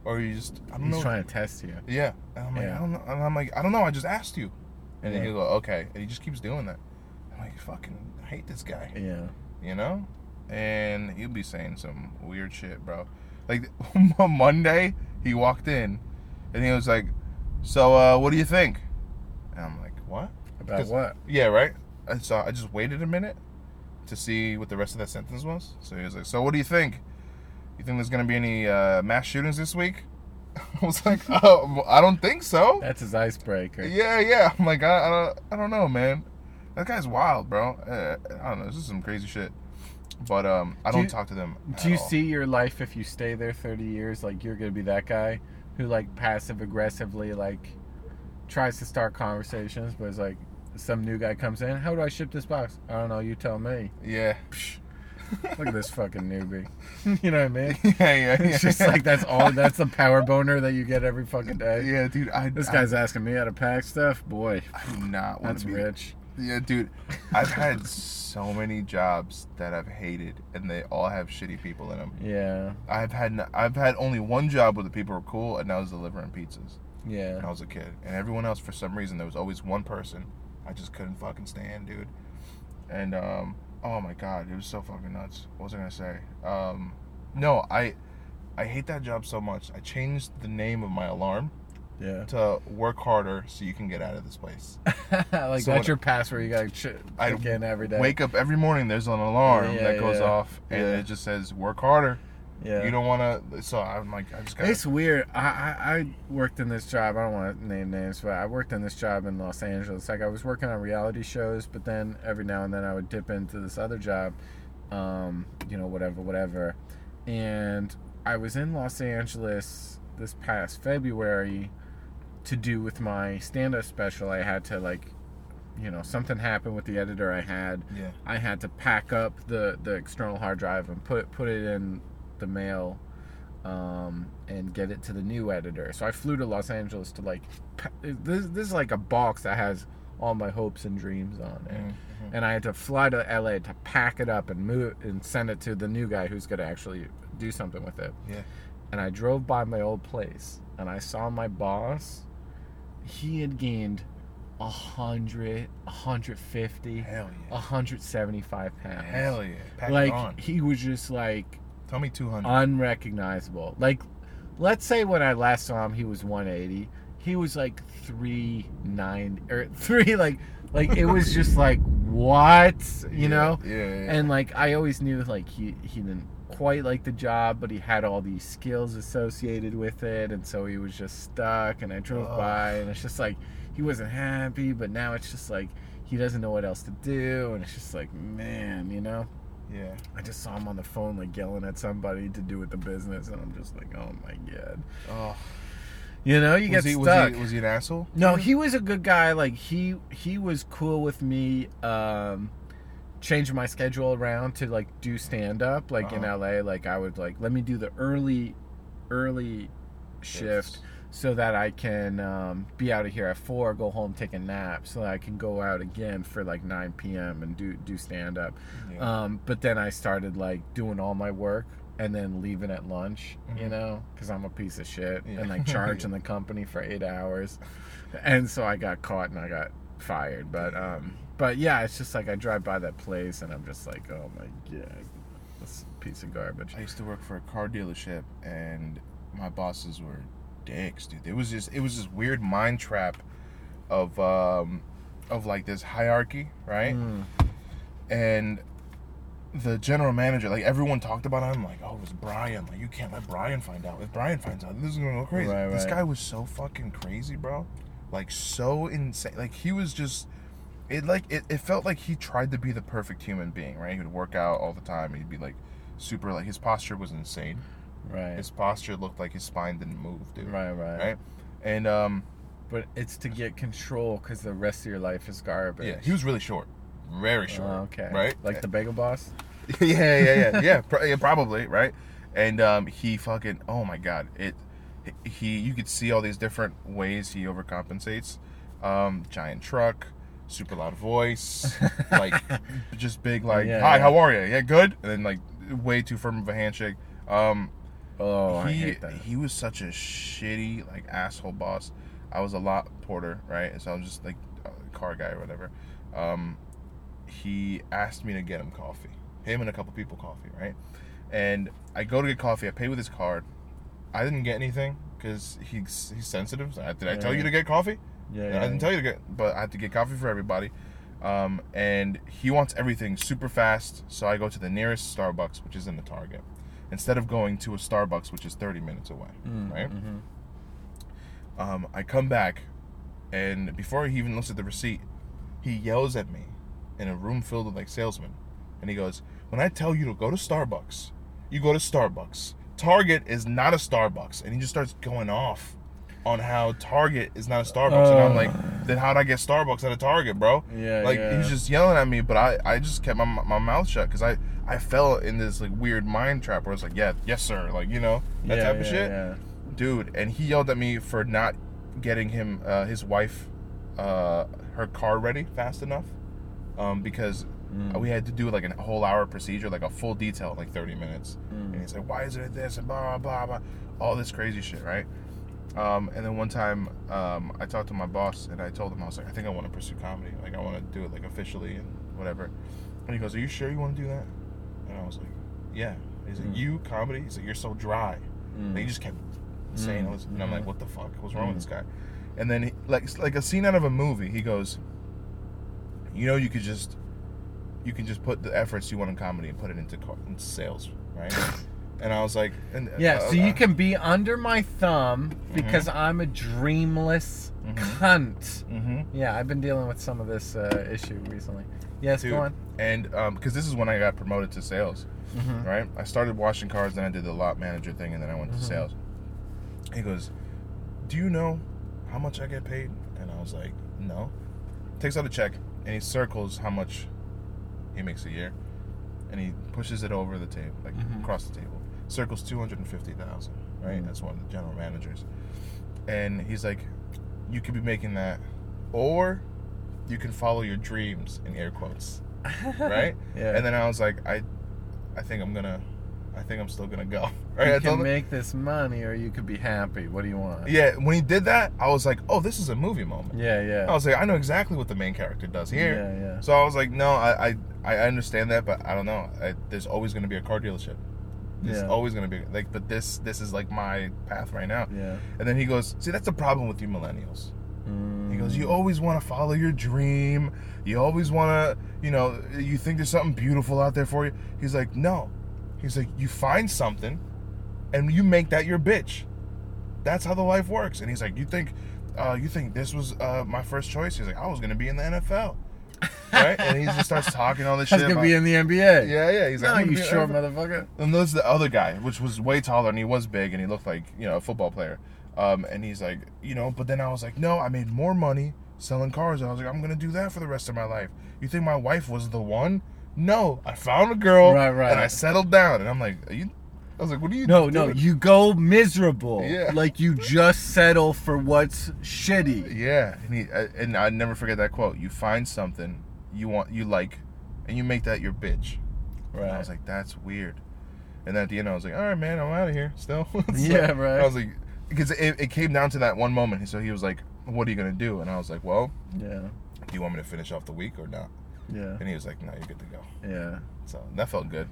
or you just I don't He's know. trying to test you. Yeah, and I'm like, Yeah. I don't know. And I'm like, I don't know. I just asked you, and then Yeah. he'll go, okay, and he just keeps doing that. I'm like, fucking, I hate this guy. Yeah. You know, and he'll be saying some weird shit, bro. Like Monday, he walked in, and he was like, "So, what do you think?" And I'm like, "What? About 'Cause- what? Yeah, right." And so I just waited a minute to see what the rest of that sentence was. So he was like, "So, what do you think? You think there's gonna be any mass shootings this week?" I was like, "Oh, I don't think so." That's his icebreaker. Yeah. I'm like, I don't know, man. That guy's wild, bro. I don't know. This is some crazy shit. But I don't talk to them. Do you at all. see your life if you stay there 30 years? Like, you're gonna be that guy who, like, passive aggressively, like, tries to start conversations, but it's like some new guy comes in. How do I ship this box? I don't know. You tell me. Yeah. Look at this fucking newbie. You know what I mean? yeah. It's just like that's all. That's the power boner that you get every fucking day. Yeah, dude. This guy's asking me how to pack stuff. Boy, I do not want that's to be rich. Yeah, dude. I've had so many jobs that I've hated, and they all have shitty people in them. Yeah, I've had only one job where the people were cool, and that was delivering pizzas when yeah. I was a kid. And everyone else, for some reason, there was always one person I just couldn't fucking stand, dude. And oh my god, it was so fucking nuts. What was I gonna say? No, I hate that job so much. I changed the name of my alarm Yeah. to work harder so you can get out of this place. Like, So that's when- your password. You gotta I check in every day. Wake up every morning, there's an alarm Yeah, that goes yeah. off, and Yeah. it just says work harder. Yeah. You don't want to. So I'm like, I just got. It's weird. I worked in this job. I don't want to name names, but I worked in this job in Los Angeles. Like, I was working on reality shows, but then every now and then I would dip into this other job, you know, whatever. And I was in Los Angeles this past February to do with my stand-up special. I had to, like, you know, something happened with the editor I had. Yeah. I had to pack up the external hard drive and put it in the mail and get it to the new editor. So I flew to Los Angeles to, like, this is like a box that has all my hopes and dreams on it. Mm-hmm. And I had to fly to LA to pack it up and move it and send it to the new guy who's going to actually do something with it. Yeah. And I drove by my old place and I saw my boss. He had gained 100, 150, Hell yeah. 175 pounds. Hell yeah. Pack it Like, on. he was just, like, Tell me 200. unrecognizable. Like, let's say when I last saw him, he was 180. He was like 390 or 3, like it was just like, what, you know? Yeah. And, like, I always knew, like, he didn't quite like the job, but he had all these skills associated with it, and so he was just stuck. And I drove by, and it's just like he wasn't happy, but now it's just like he doesn't know what else to do, and it's just like, man, you know. Yeah. I just saw him on the phone, like, yelling at somebody to do with the business, and I'm just like, oh my god. Oh. You know, you get Was stuck. he an asshole? No, he was a good guy. Like, he was cool with me changing my schedule around to, like, do stand-up, like, in LA. Like, I would, like, let me do the early shift so that I can be out of here at 4, go home, take a nap, so that I can go out again for, like, 9 p.m. and do stand-up. Yeah. But then I started, like, doing all my work and then leaving at lunch, you know, because I'm a piece of shit, Yeah. and, like, charging the company for 8 hours. And so I got caught and I got fired. But yeah, it's just like I drive by that place and I'm just like, oh my god, this piece of garbage. I used to work for a car dealership, and my bosses were dicks, dude. It was this weird mind trap of like this hierarchy, right? And the general manager, like, everyone talked about him, like, oh, it was Brian. Like, you can't let Brian find out. If Brian finds out, this is gonna go crazy. Right, This right. guy was so fucking crazy, bro. Like, so insane. Like, he was just. It felt like he tried to be the perfect human being, right? He would work out all the time. He'd be, like, super, like, his posture was insane. Right. His posture looked like his spine didn't move, dude. Right. And But it's to get control because the rest of your life is garbage. yeah, he was really short, very short. Oh, okay. Right. Like the bagel boss? yeah, probably, right? And he fucking, oh my god, you could see all these different ways he overcompensates. Giant truck, super loud voice, like, just big, like, Yeah, hi, yeah. how are you? Yeah, good. And then, like, way too firm of a handshake. Oh, I hate that. He was such a shitty, like, asshole boss. I was a lot porter, right? So I was just like a car guy or whatever. He asked me to get him coffee. Him and a couple people coffee, right? And I go to get coffee. I pay with his card. I didn't get anything because he's sensitive. So did I tell you to get coffee? Yeah. I didn't tell you to get, but I had to get coffee for everybody. And he wants everything super fast, so I go to the nearest Starbucks, which is in the Target, instead of going to a Starbucks, which is 30 minutes away, right? I come back, and before he even looks at the receipt, he yells at me in a room filled with, like, salesmen, and he goes, when I tell you to go to Starbucks, you go to Starbucks. Target is not a Starbucks. And he just starts going off on how Target is not a Starbucks. And I'm like, then how'd I get Starbucks at a Target, bro? Yeah, like, yeah. he was just yelling at me, but I just kept my mouth shut because I fell in this, like, weird mind trap where it's like, yeah, yes, sir. Like, you know, that type of shit. Yeah. Dude, and he yelled at me for not getting him, his wife, her car ready fast enough. Because we had to do like a whole hour procedure, like a full detail, like 30 minutes. And he's like, why is it this? And blah, blah, blah. All this crazy shit, right? And then one time, I talked to my boss and I told him, I was like, I think I want to pursue comedy. Like, I want to do it like officially and whatever. And he goes, are you sure you want to do that? And I was like, yeah. He's like, you, comedy? He's like, you're so dry. And he just kept saying all this. And I'm like, what the fuck? What's wrong with this guy? And then, he, like a scene out of a movie, he goes, you know, you can just put the efforts you want in comedy and put it into sales, right? And I was like, so you can be under my thumb because I'm a dreamless cunt. Yeah, I've been dealing with some of this issue recently. Yes, dude, go on. And because this is when I got promoted to sales, right? I started washing cars, then I did the lot manager thing, and then I went to sales. He goes, do you know how much I get paid? And I was like, no. Takes out a check, and he circles how much he makes a year, and he pushes it over the table, like across the table. Circles 250,000, right? That's one of the general managers. And he's like, you could be making that, or you can follow your dreams, in air quotes, right? Yeah. And then I was like, I think I'm still gonna go. Right? You can make this money, or you could be happy. What do you want? Yeah, when he did that, I was like, oh, this is a movie moment. Yeah. I was like, I know exactly what the main character does here. Yeah. So I was like, no, I understand that, but I don't know. There's always going to be a car dealership. There's always going to be, like, but this is like my path right now. Yeah. And then he goes, see, that's the problem with you millennials. He goes, you always want to follow your dream. You always want to, you think there's something beautiful out there for you. He's like, no. He's like, you find something and you make that your bitch. That's how the life works. And he's like, you think this was my first choice? He's like, I was going to be in the NFL. Right? And he just starts talking all this shit. I was going to be in the NBA. Yeah. He's like, no, you short motherfucker. And there's the other guy, which was way taller, and he was big, and he looked like, a football player. And he's like, but then I was like, no, I made more money selling cars. And I was like, I'm going to do that for the rest of my life. You think my wife was the one? No, I found a girl, right. And I settled down. And I'm like, I was like, what are you doing? No, you go miserable. Yeah. Like you just settle for what's shitty. Yeah. And I never forget that quote. You find something you like, and you make that your bitch. Right. And I was like, that's weird. And then at the end, I was like, all right, man, I'm out of here still. Yeah, right. I was like, because it came down to that one moment. So he was like, what are you going to do? And I was like, well, yeah. Do you want me to finish off the week or not? Yeah. And he was like, no, you're good to go. Yeah. So that felt good.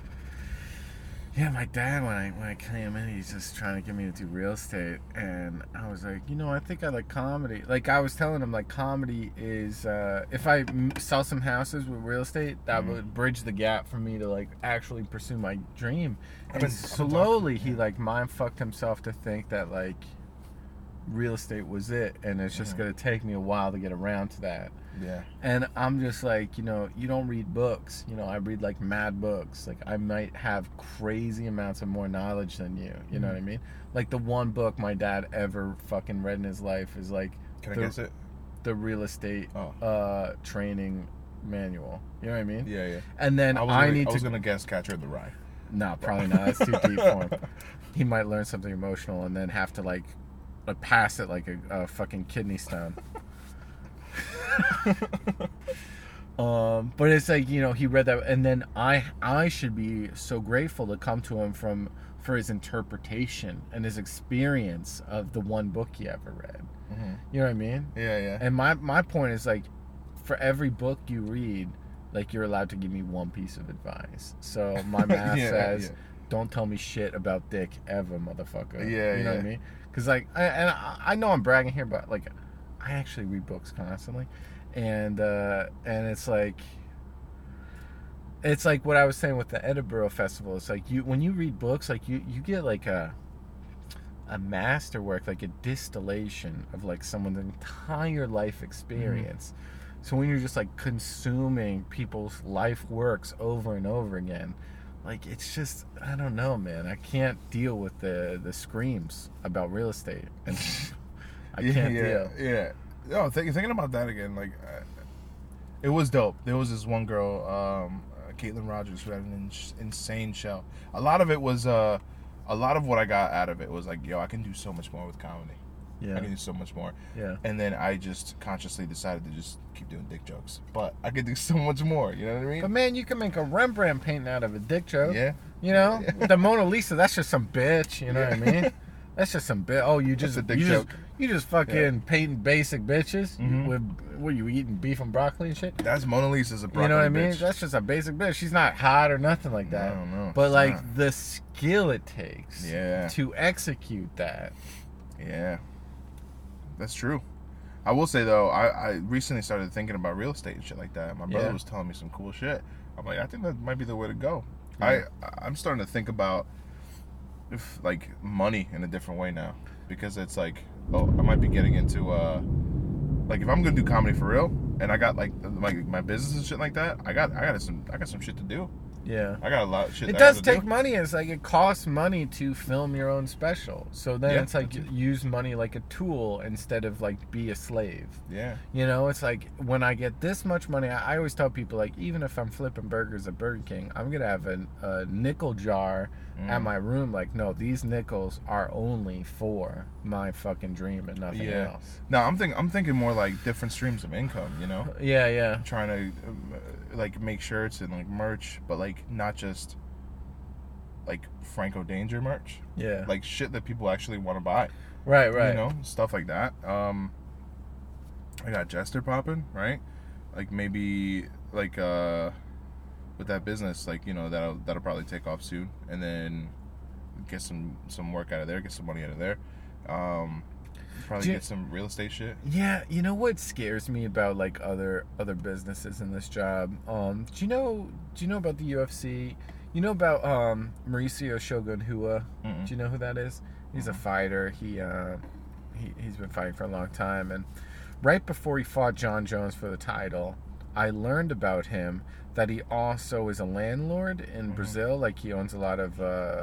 Yeah, my dad, when I came in, he's just trying to get me to do real estate. And I was like, I think I like comedy. Like, I was telling him, like, comedy is, if I sell some houses with real estate, that would bridge the gap for me to, like, actually pursue my dream. And slowly, he, like, mind-fucked himself to think that, like, real estate was it. And it's just going to take me a while to get around to that. Yeah. And I'm just like, you don't read books. I read like mad books. Like I might have crazy amounts of more knowledge than you. You know what I mean? Like the one book my dad ever fucking read in his life is like Can I guess it? The real estate training manual. You know what I mean? Yeah. And then I was gonna guess Catcher in the Rye. No, probably not. That's too deep for him. He might learn something emotional and then have to like pass it like a fucking kidney stone. But it's like, he read that, and then I should be so grateful to come to him from for his interpretation and his experience of the one book he ever read. Mm-hmm. You know what I mean? Yeah. And my point is, like, for every book you read, like, you're allowed to give me one piece of advice. So my math says, don't tell me shit about dick ever, motherfucker. You know what I mean? Because, like, I know I'm bragging here, but, like, I actually read books constantly, and it's like what I was saying with the Edinburgh Festival. It's like when you read books, like you get like a masterwork, like a distillation of like someone's entire life experience. So when you're just like consuming people's life works over and over again, like, it's just, I don't know, man. I can't deal with the screams about real estate, and I can't deal. Yeah. No, thinking about that again, like, it was dope. There was this one girl, Caitlin Rogers, who had an insane show. A lot of it was, a lot of what I got out of it was like, yo, I can do so much more with comedy. Yeah. I can do so much more. Yeah. And then I just consciously decided to just keep doing dick jokes. But I could do so much more, you know what I mean? But man, you can make a Rembrandt painting out of a dick joke. Yeah. You know? The Mona Lisa, that's just some bitch, you know what I mean? That's just some bitch. Oh, you just fucking painting basic bitches with, what, you eating beef and broccoli and shit? That's Mona Lisa's a broccoli. You know what I mean? Bitch. That's just a basic bitch. She's not hot or nothing like that. I don't know. But She's like not. the skill it takes to execute that. Yeah. That's true. I will say though, I recently started thinking about real estate and shit like that. My brother was telling me some cool shit. I'm like, I think that might be the way to go. Yeah. I'm starting to think about if like money in a different way now, because it's like, oh, I might be getting into like, if I'm gonna do comedy for real and I got like my business and shit like that, I got some shit to do. Yeah. I got a lot of shit. It that I does have to take do. money. It's like it costs money to film your own special. So then Yeah, it's like use money like a tool instead of like be a slave. Yeah. You know, it's like when I get this much money, I always tell people, like, even if I'm flipping burgers at Burger King, I'm going to have a nickel jar at my room. Like, no, these nickels are only for my fucking dream and nothing else. No, I'm thinking more like different streams of income, you know? Yeah. Trying to like make shirts and like merch, but like not just like Franco Danger merch. Yeah. Like shit that people actually want to buy. Right. You know, stuff like that. I got Jester popping, right? Like maybe like with that business, like, you know, that'll probably take off soon, and then get some work out of there, get some money out of there. Probably get some real estate shit. Yeah, you know what scares me about like other businesses in this job? Do you know about the UFC? You know about Mauricio Shogun Hua? Mm-mm. Do you know who that is? He's a fighter. He's been fighting for a long time, and right before he fought John Jones for the title, I learned about him that he also is a landlord in Brazil. Like, he owns a lot of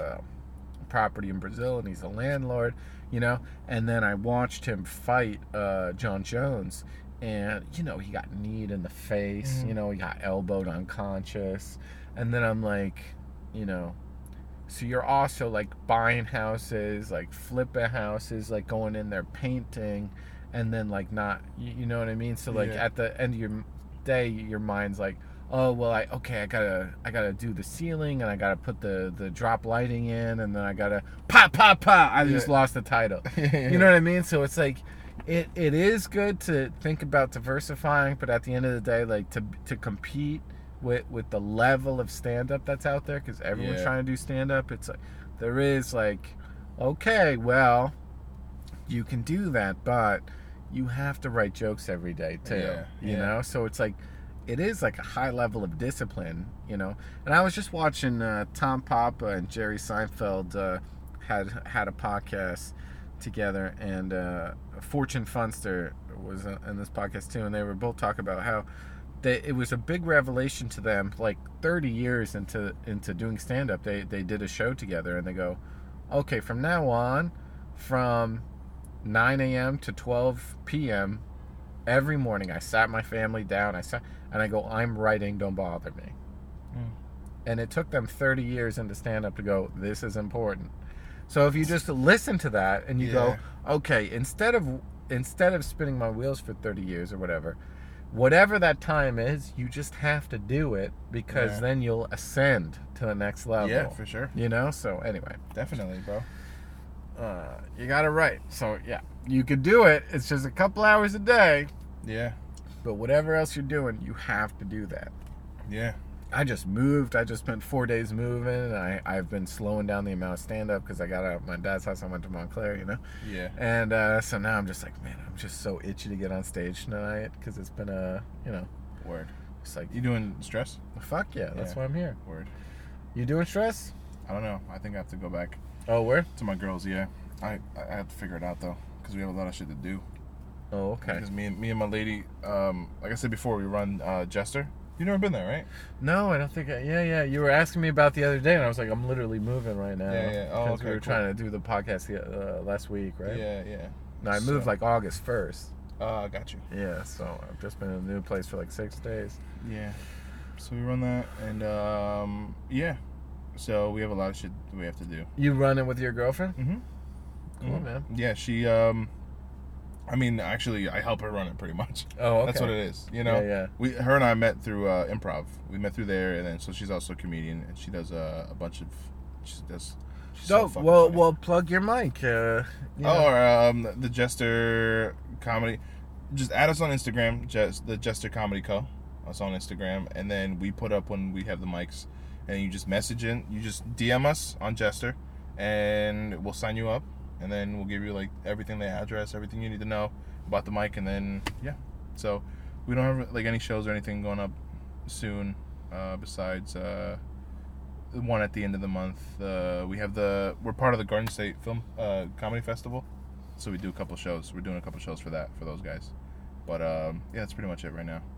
property in Brazil, and he's a landlord, you know. And then I watched him fight John Jones, and, you know, he got kneed in the face, you know, he got elbowed unconscious. And then I'm like, you know, so you're also like buying houses, like flipping houses, like going in there painting, and then like not, you know what I mean? So like at the end of your day, your mind's like, oh well, I gotta do the ceiling, and I gotta put the drop lighting in, and then I gotta pop. I just lost the title. You know what I mean? So it's like, it is good to think about diversifying, but at the end of the day, like to compete with the level of stand-up that's out there, because everyone's trying to do stand-up, it's like there is like, okay, well, you can do that, but you have to write jokes every day too. You know, so it's like, it is like a high level of discipline, you know. And I was just watching Tom Papa and Jerry Seinfeld had a podcast together, and Fortune Funster was in this podcast too, and they were both talking about how it was a big revelation to them, like 30 years into doing stand-up. They did a show together, and they go, okay, from now on, from 9 a.m. to 12 p.m. every morning, I sat my family down, and I go, I'm writing, don't bother me. And it took them 30 years into stand-up to go, this is important. So if you just listen to that and you go, okay, instead of spinning my wheels for 30 years or whatever, whatever that time is, you just have to do it because Yeah. then you'll ascend to the next level. Yeah, for sure. You know? So anyway, Definitely, bro. you got it right. So yeah, you could do it. It's just a couple hours a day, Yeah. but whatever else you're doing, you have to do that. Yeah. I just moved. I just spent 4 days moving. And I've been slowing down the amount of stand-up because I got out of my dad's house. I went to Montclair, you know? Yeah. And so now I'm just like, man, I'm just so itchy to get on stage tonight because it's been Word. it's like, You doing stress? fuck yeah, that's Yeah. why I'm here. Word. You doing stress? I don't know. I think I have to go back Oh, where? to my girls. Yeah. I have to figure it out though, because we have a lot of shit to do. Oh, okay. Because me and my lady, like I said before, we run Jester. You've never been there, right? No, I don't think. Yeah. You were asking me about the other day, and I was like, I'm literally moving right now. Yeah. Oh, Because okay, we were cool. trying to do the podcast last week, right? Yeah. No, I moved So- like August 1st. I got you. Yeah, so I've just been in a new place for like 6 days. Yeah. So we run that, and yeah. So we have a lot of shit we have to do. You run it with your girlfriend? Mm-hmm. Cool, man. Yeah, she. I mean, actually, I help her run it pretty much. Oh, okay. That's what it is. You know. Yeah. Her and I met through improv. We met through there, and then so she's also a comedian, and she does a bunch of. She's so Dope. fucking Well, funny. plug your mic. You know. Or the Jester Comedy. Just add us on Instagram, the Jester Comedy Co. Us on Instagram, and then we put up when we have the mics, and you just message in. You just DM us on Jester, and we'll sign you up, and then we'll give you like everything, the address, everything you need to know about the mic, and then yeah. So we don't have like any shows or anything going up soon, besides the one at the end of the month. We're part of the Garden State Film Comedy Festival, so we do a couple shows. We're doing a couple shows for those guys. But yeah, that's pretty much it right now.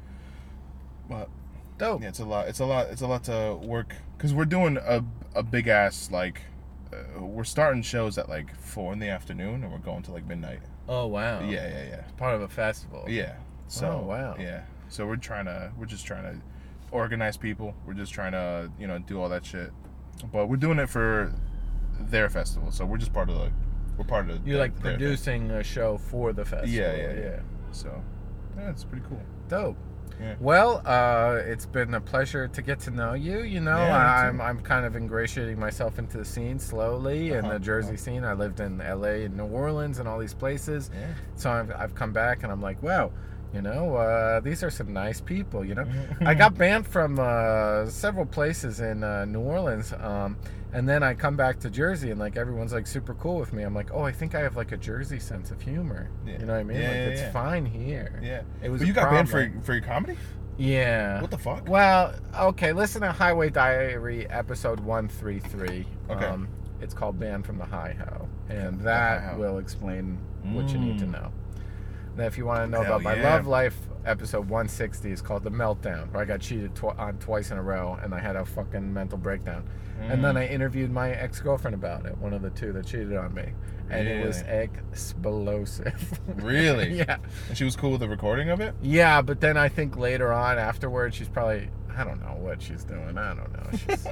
But Dope. yeah, it's a lot to work because we're doing a big ass like we're starting shows at like 4 in the afternoon and we're going to like midnight. Oh, wow. Yeah. Part of a festival. Yeah. So Oh, wow. Yeah. So we're just trying to organize people. We're just trying to do all that shit. But we're doing it for their festival. So we're just part of You're like their thing. producing a show for the festival. Yeah. So yeah, it's pretty cool. Dope. Yeah. Well, it's been a pleasure to get to know you. You know, Yeah, me too. I'm kind of ingratiating myself into the scene slowly, in the Jersey scene. I lived in LA and New Orleans and all these places. Yeah. So I've come back and I'm like, wow, these are some nice people, you know. I got banned from several places in New Orleans, and then I come back to Jersey and like everyone's like super cool with me. I'm like, oh, I think I have like a Jersey sense of humor. Yeah. You know what I mean? Yeah, like yeah, it's yeah. fine here. Yeah. It was But you a got banned problem. for your comedy? Yeah. What the fuck? Well, okay, listen to Highway Diary episode 133. Okay. It's called Banned from the Hi-Ho. And The that Hi-Ho. will explain what you need to know. Now, if you want to know Hell about my yeah. love life, episode 160 is called The Meltdown, where I got cheated on twice in a row and I had a fucking mental breakdown. And then I interviewed my ex-girlfriend about it, one of the two that cheated on me. And it was Really? explosive. Really? Yeah. And she was cool with the recording of it? Yeah, but then I think later on, afterwards, she's probably, I don't know what she's doing. I don't know. She's,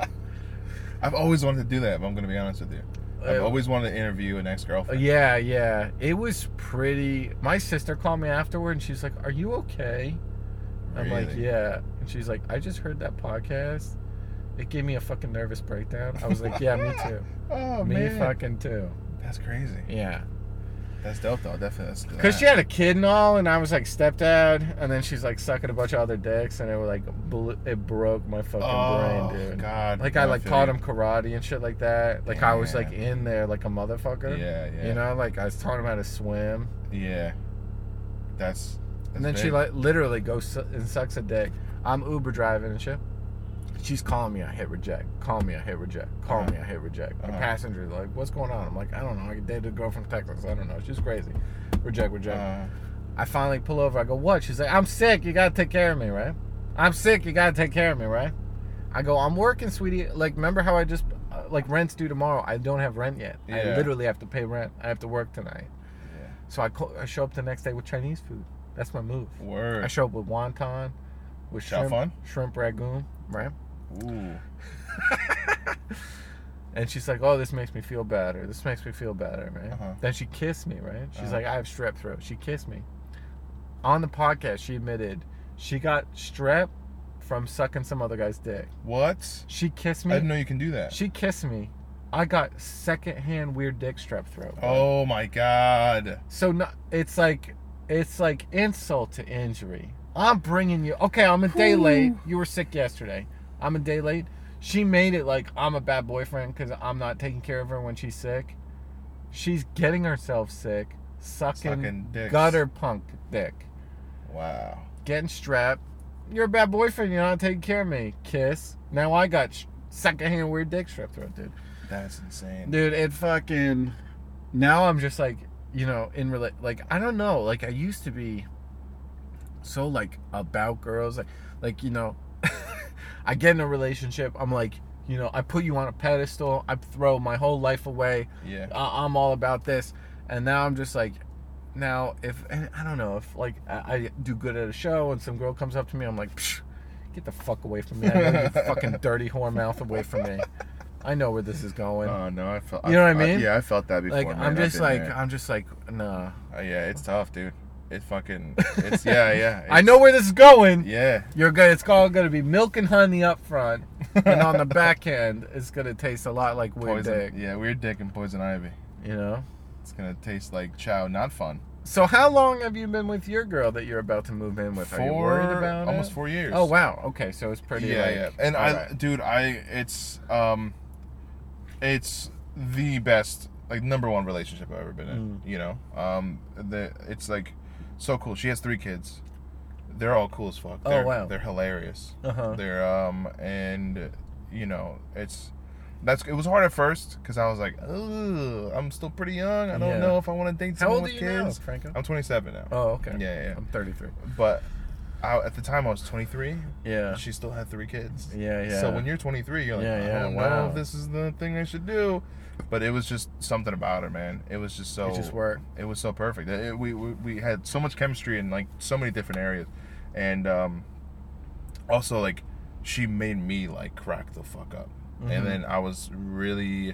I've always wanted to do that, if I'm going to be honest with you. I've always wanted to interview an ex-girlfriend. yeah. It was pretty. My sister called me afterward and she's like, "Are you okay?" I'm like, Really? "Yeah." And she's like, "I just heard that podcast. It gave me a fucking nervous breakdown." I was like, "Yeah, me too. Oh, Me man. fucking too." That's crazy. Yeah. That's dope, though. Definitely. Because she had a kid and all, and I was like stepdad, and then she's like sucking a bunch of other dicks, and it was like it broke my fucking brain, dude. God. Like I No, like feel taught you. him karate and shit like that. Like I was like Damn. in there like a motherfucker. Yeah. You know, like I was taught him how to swim, Yeah. That's and then she big. like literally goes and sucks a dick. I'm Uber driving and shit. She's calling me, I hit reject. Call me, I hit reject. Call me, I hit reject. The passenger's like, "What's going on?" I'm like, "I don't know. I dated a girl from Texas. I don't know. She's crazy." Reject. I finally pull over. I go, "What?" She's like, "I'm sick. You gotta take care of me, right?" "I'm sick. You gotta take care of me, right?" I go, "I'm working, sweetie. Like, remember how I just like rent's due tomorrow? I don't have rent yet. I Yeah. literally have to pay rent. I have to work tonight." Yeah. So I show up the next day with Chinese food. That's my move. Word. I show up with wonton, with Chow fun? shrimp ragoon, right? Ooh. And she's like, "Oh, this makes me feel better. This makes me feel better, right?" Uh-huh. Then she kissed me, right? She's like, "I have strep throat." She kissed me. on the podcast, she admitted she got strep from sucking some other guy's dick. What? She kissed I me. didn't know you can do that. She kissed me. I got secondhand weird dick strep throat. Oh my god. So no, it's like insult to injury. I'm bringing you. Okay, I'm a day late. You were sick yesterday. I'm a day late. She made it like I'm a bad boyfriend because I'm not taking care of her when she's sick. She's getting herself sick, sucking dicks. gutter punk dick, Wow. getting strapped. You're a bad boyfriend. You're not taking care of me. Kiss. Now I got secondhand weird dick strep throat, dude. That's insane. Dude, it fucking. Now I'm just like, like I don't know. Like I used to be so like about girls, like I get in a relationship. I'm like, I put you on a pedestal. I throw my whole life away. Yeah. I'm all about this, and now I'm just like, I don't know if like I do good at a show and some girl comes up to me, I'm like, psh, get the fuck away from me. I know you fucking dirty whore mouth away from me. I know where this is going. Oh no, I felt. You know what I mean? Yeah, I felt that before. Like man. I'm just there. like, nah. Yeah, it's tough, dude. It's fucking. It's yeah. I know where this is going. Yeah. It's all gonna be milk and honey up front, and on the back end, it's gonna taste a lot like weird Poison. dick. Yeah, weird dick and poison ivy. It's gonna taste like chow, not fun. So how long have you been with your girl that you're about to move in with? Are you worried about almost it? 4 years. Oh wow. Okay, so it's pretty. Yeah. And it's the best, like number one relationship I've ever been in. It's like so cool. She has 3 kids. They're all cool as fuck. Oh wow. They're hilarious. Uh-huh. They're it was hard at first because I was like, ugh, I'm still pretty young. I don't know if I want to date someone with kids. How old are you now, Franco? I'm 27 now. Oh okay. Yeah. I'm 33. But at the time I was 23. Yeah. She still had 3 kids. Yeah. So when you're 23, you're like, I don't know if this is the thing I should do. But it was just something about her, man. It was just so. It just worked. It was so perfect. We had so much chemistry in like so many different areas, and also like she made me like crack the fuck up. Mm-hmm. And then I was really.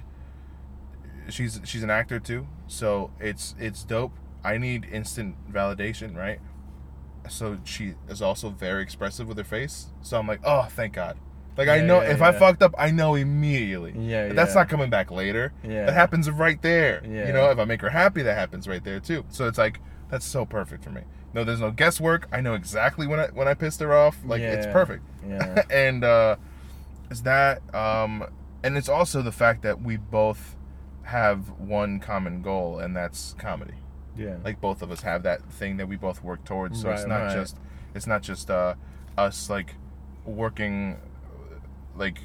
She's an actor too, so it's dope. I need instant validation, right? So she is also very expressive with her face. So I'm like, oh, thank God. Like I know if I fucked up, I know immediately. Yeah. That's not coming back later. Yeah. That happens right there. Yeah. If I make her happy, that happens right there too. So it's like that's so perfect for me. No, there's no guesswork. I know exactly when I pissed her off. Like it's perfect. Yeah. And it's that and it's also the fact that we both have one common goal, and that's comedy. Yeah. Like both of us have that thing that we both work towards. So Right, it's not just us like working. Like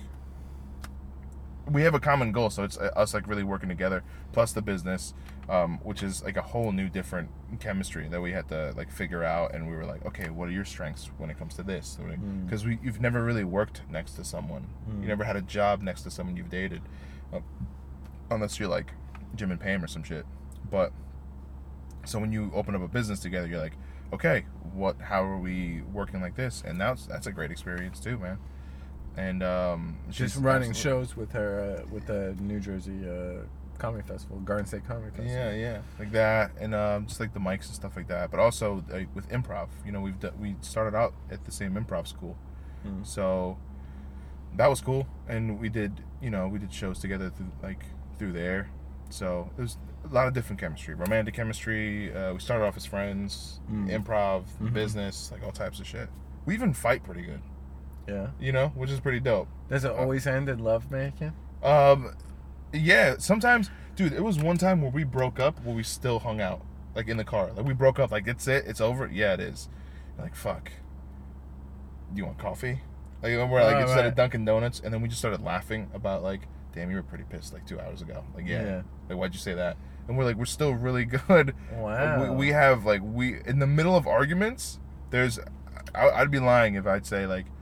we have a common goal, so it's us like really working together, plus the business, which is like a whole new different chemistry that we had to like figure out. And we were like, okay, what are your strengths when it comes to this? Because you've never really worked next to someone. You never had a job next to someone you've dated, unless you're like Jim and Pam or some shit. But so when you open up a business together, you're like, okay, how are we working like this? And that's a great experience too, man. And she's running shows with her with the New Jersey Comedy Festival, Garden State Comedy Festival. Yeah, like that, and just like the mics and stuff like that. But also like, with improv, we started out at the same improv school, so that was cool. And we did shows together through there. So it was a lot of different chemistry, romantic chemistry. We started off as friends, improv, business, like all types of shit. We even fight pretty good. Yeah. Which is pretty dope. Does it always end in lovemaking? Yeah, sometimes, dude, it was one time where we broke up where we still hung out, like in the car. Like we broke up, like it's over. Yeah, it is. You're like, fuck. Do you want coffee? Like we're like instead of Dunkin' Donuts, and then we just started laughing about like, damn, you were pretty pissed like 2 hours ago. Like yeah. Like why'd you say that? And we're like, we're still really good. Wow. We have like in the middle of arguments. I'd be lying if I'd say like.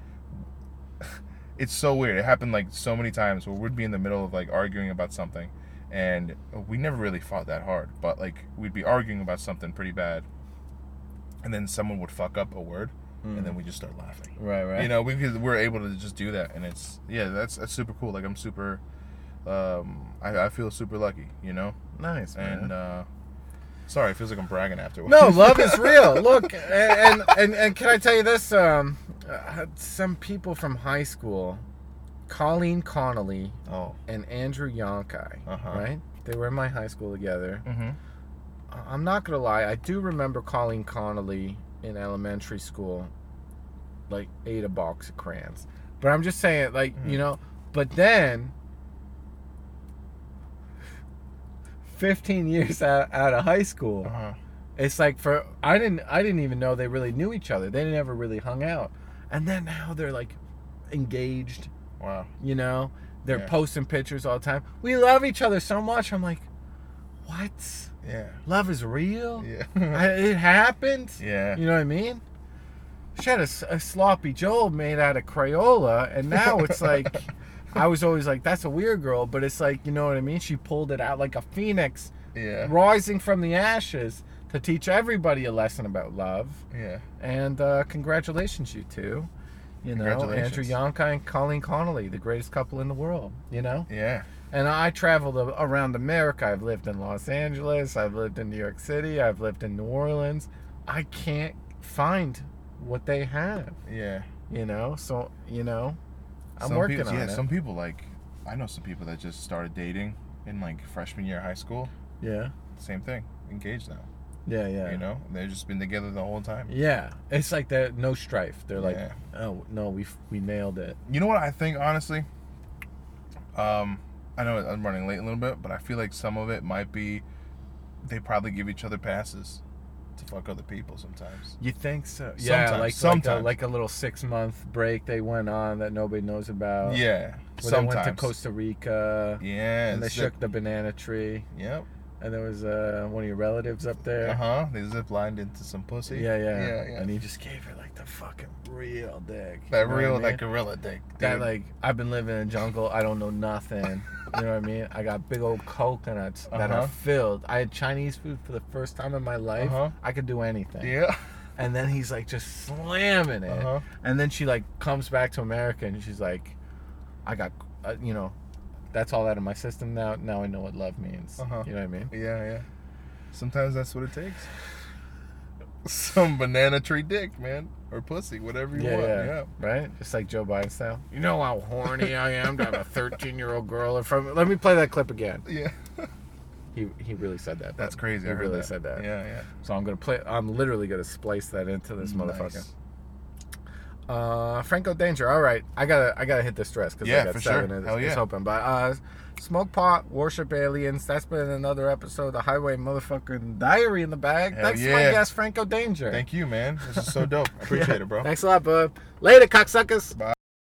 It's so weird. It happened like so many times where we'd be in the middle of like arguing about something, and we never really fought that hard, but like we'd be arguing about something pretty bad, and then someone would fuck up a word, and then we just start laughing. Right. We're able to just do that, and that's super cool. Like I'm super, I feel super lucky. Nice, man. And Sorry, it feels like I'm bragging afterwards. No, love is real. Look, and can I tell you this? Some people from high school, Colleen Connolly and Andrew Yonkai, right? They were in my high school together. Mm-hmm. I'm not going to lie. I do remember Colleen Connolly in elementary school, like, ate a box of crayons. But I'm just saying, like, you know, but then 15 years out of high school, it's like I didn't even know they really knew each other. They never really hung out. And then now they're like engaged. Wow. You know, they're posting pictures all the time. We love each other so much. I'm like, what? Yeah. Love is real? Yeah. It happened? Yeah. You know what I mean? She had a sloppy Joel made out of Crayola, and now it's like, I was always like, that's a weird girl, but it's like, you know what I mean? She pulled it out like a phoenix, rising from the ashes to teach everybody a lesson about love. Yeah. And congratulations, you two. You know, Andrew Yonkai and Colleen Connolly, the greatest couple in the world, you know? Yeah. And I traveled around America. I've lived in Los Angeles. I've lived in New York City. I've lived in New Orleans. I can't find what they have. Yeah. You know? So, you know, I'm working on it. Yeah, some people, like, I know some people that just started dating in, like, freshman year of high school. Yeah. Same thing. Engaged now. Yeah, yeah. You know? They've just been together the whole time. Yeah. It's like no strife. They're like, oh, no, we nailed it. You know what I think, honestly? I know I'm running late a little bit, but I feel like some of it might be they probably give each other passes to fuck other people sometimes. You think so? Sometimes. Yeah, like a little 6-month break they went on that nobody knows about. Yeah, sometimes. They went to Costa Rica. Yeah. And they shook the banana tree. Yep. And there was one of your relatives up there. They zip-lined into some pussy. Yeah. And he just gave her like the fucking real dick. That gorilla dick. Dude. That like, I've been living in a jungle. I don't know nothing. You know what I mean? I got big old coconuts that are filled. I had Chinese food for the first time in my life. I could do anything. Yeah. And then he's like just slamming it. And then she like comes back to America and she's like, I got, you know, that's all out of my system now. Now I know what love means. You know what I mean? Yeah. Sometimes that's what it takes. Some banana tree dick, man. Or pussy, whatever you want. Yeah. Right? Just like Joe Biden style. You know how horny I am to have a 13-year-old girl in front of me? Let me play that clip again. Yeah. He really said that. That's crazy. He really said that. Yeah. So I'm literally gonna splice that into this motherfucker. Franco Danger. All right, I gotta hit this dress because I got 7 it's open. But smoke pot, worship aliens. That's been another episode of the Highway Motherfucking Diary in the bag. Thanks to my guest Franco Danger. Thank you, man. This is so dope. I appreciate it, bro. Thanks a lot, bud. Later, cocksuckers. Bye.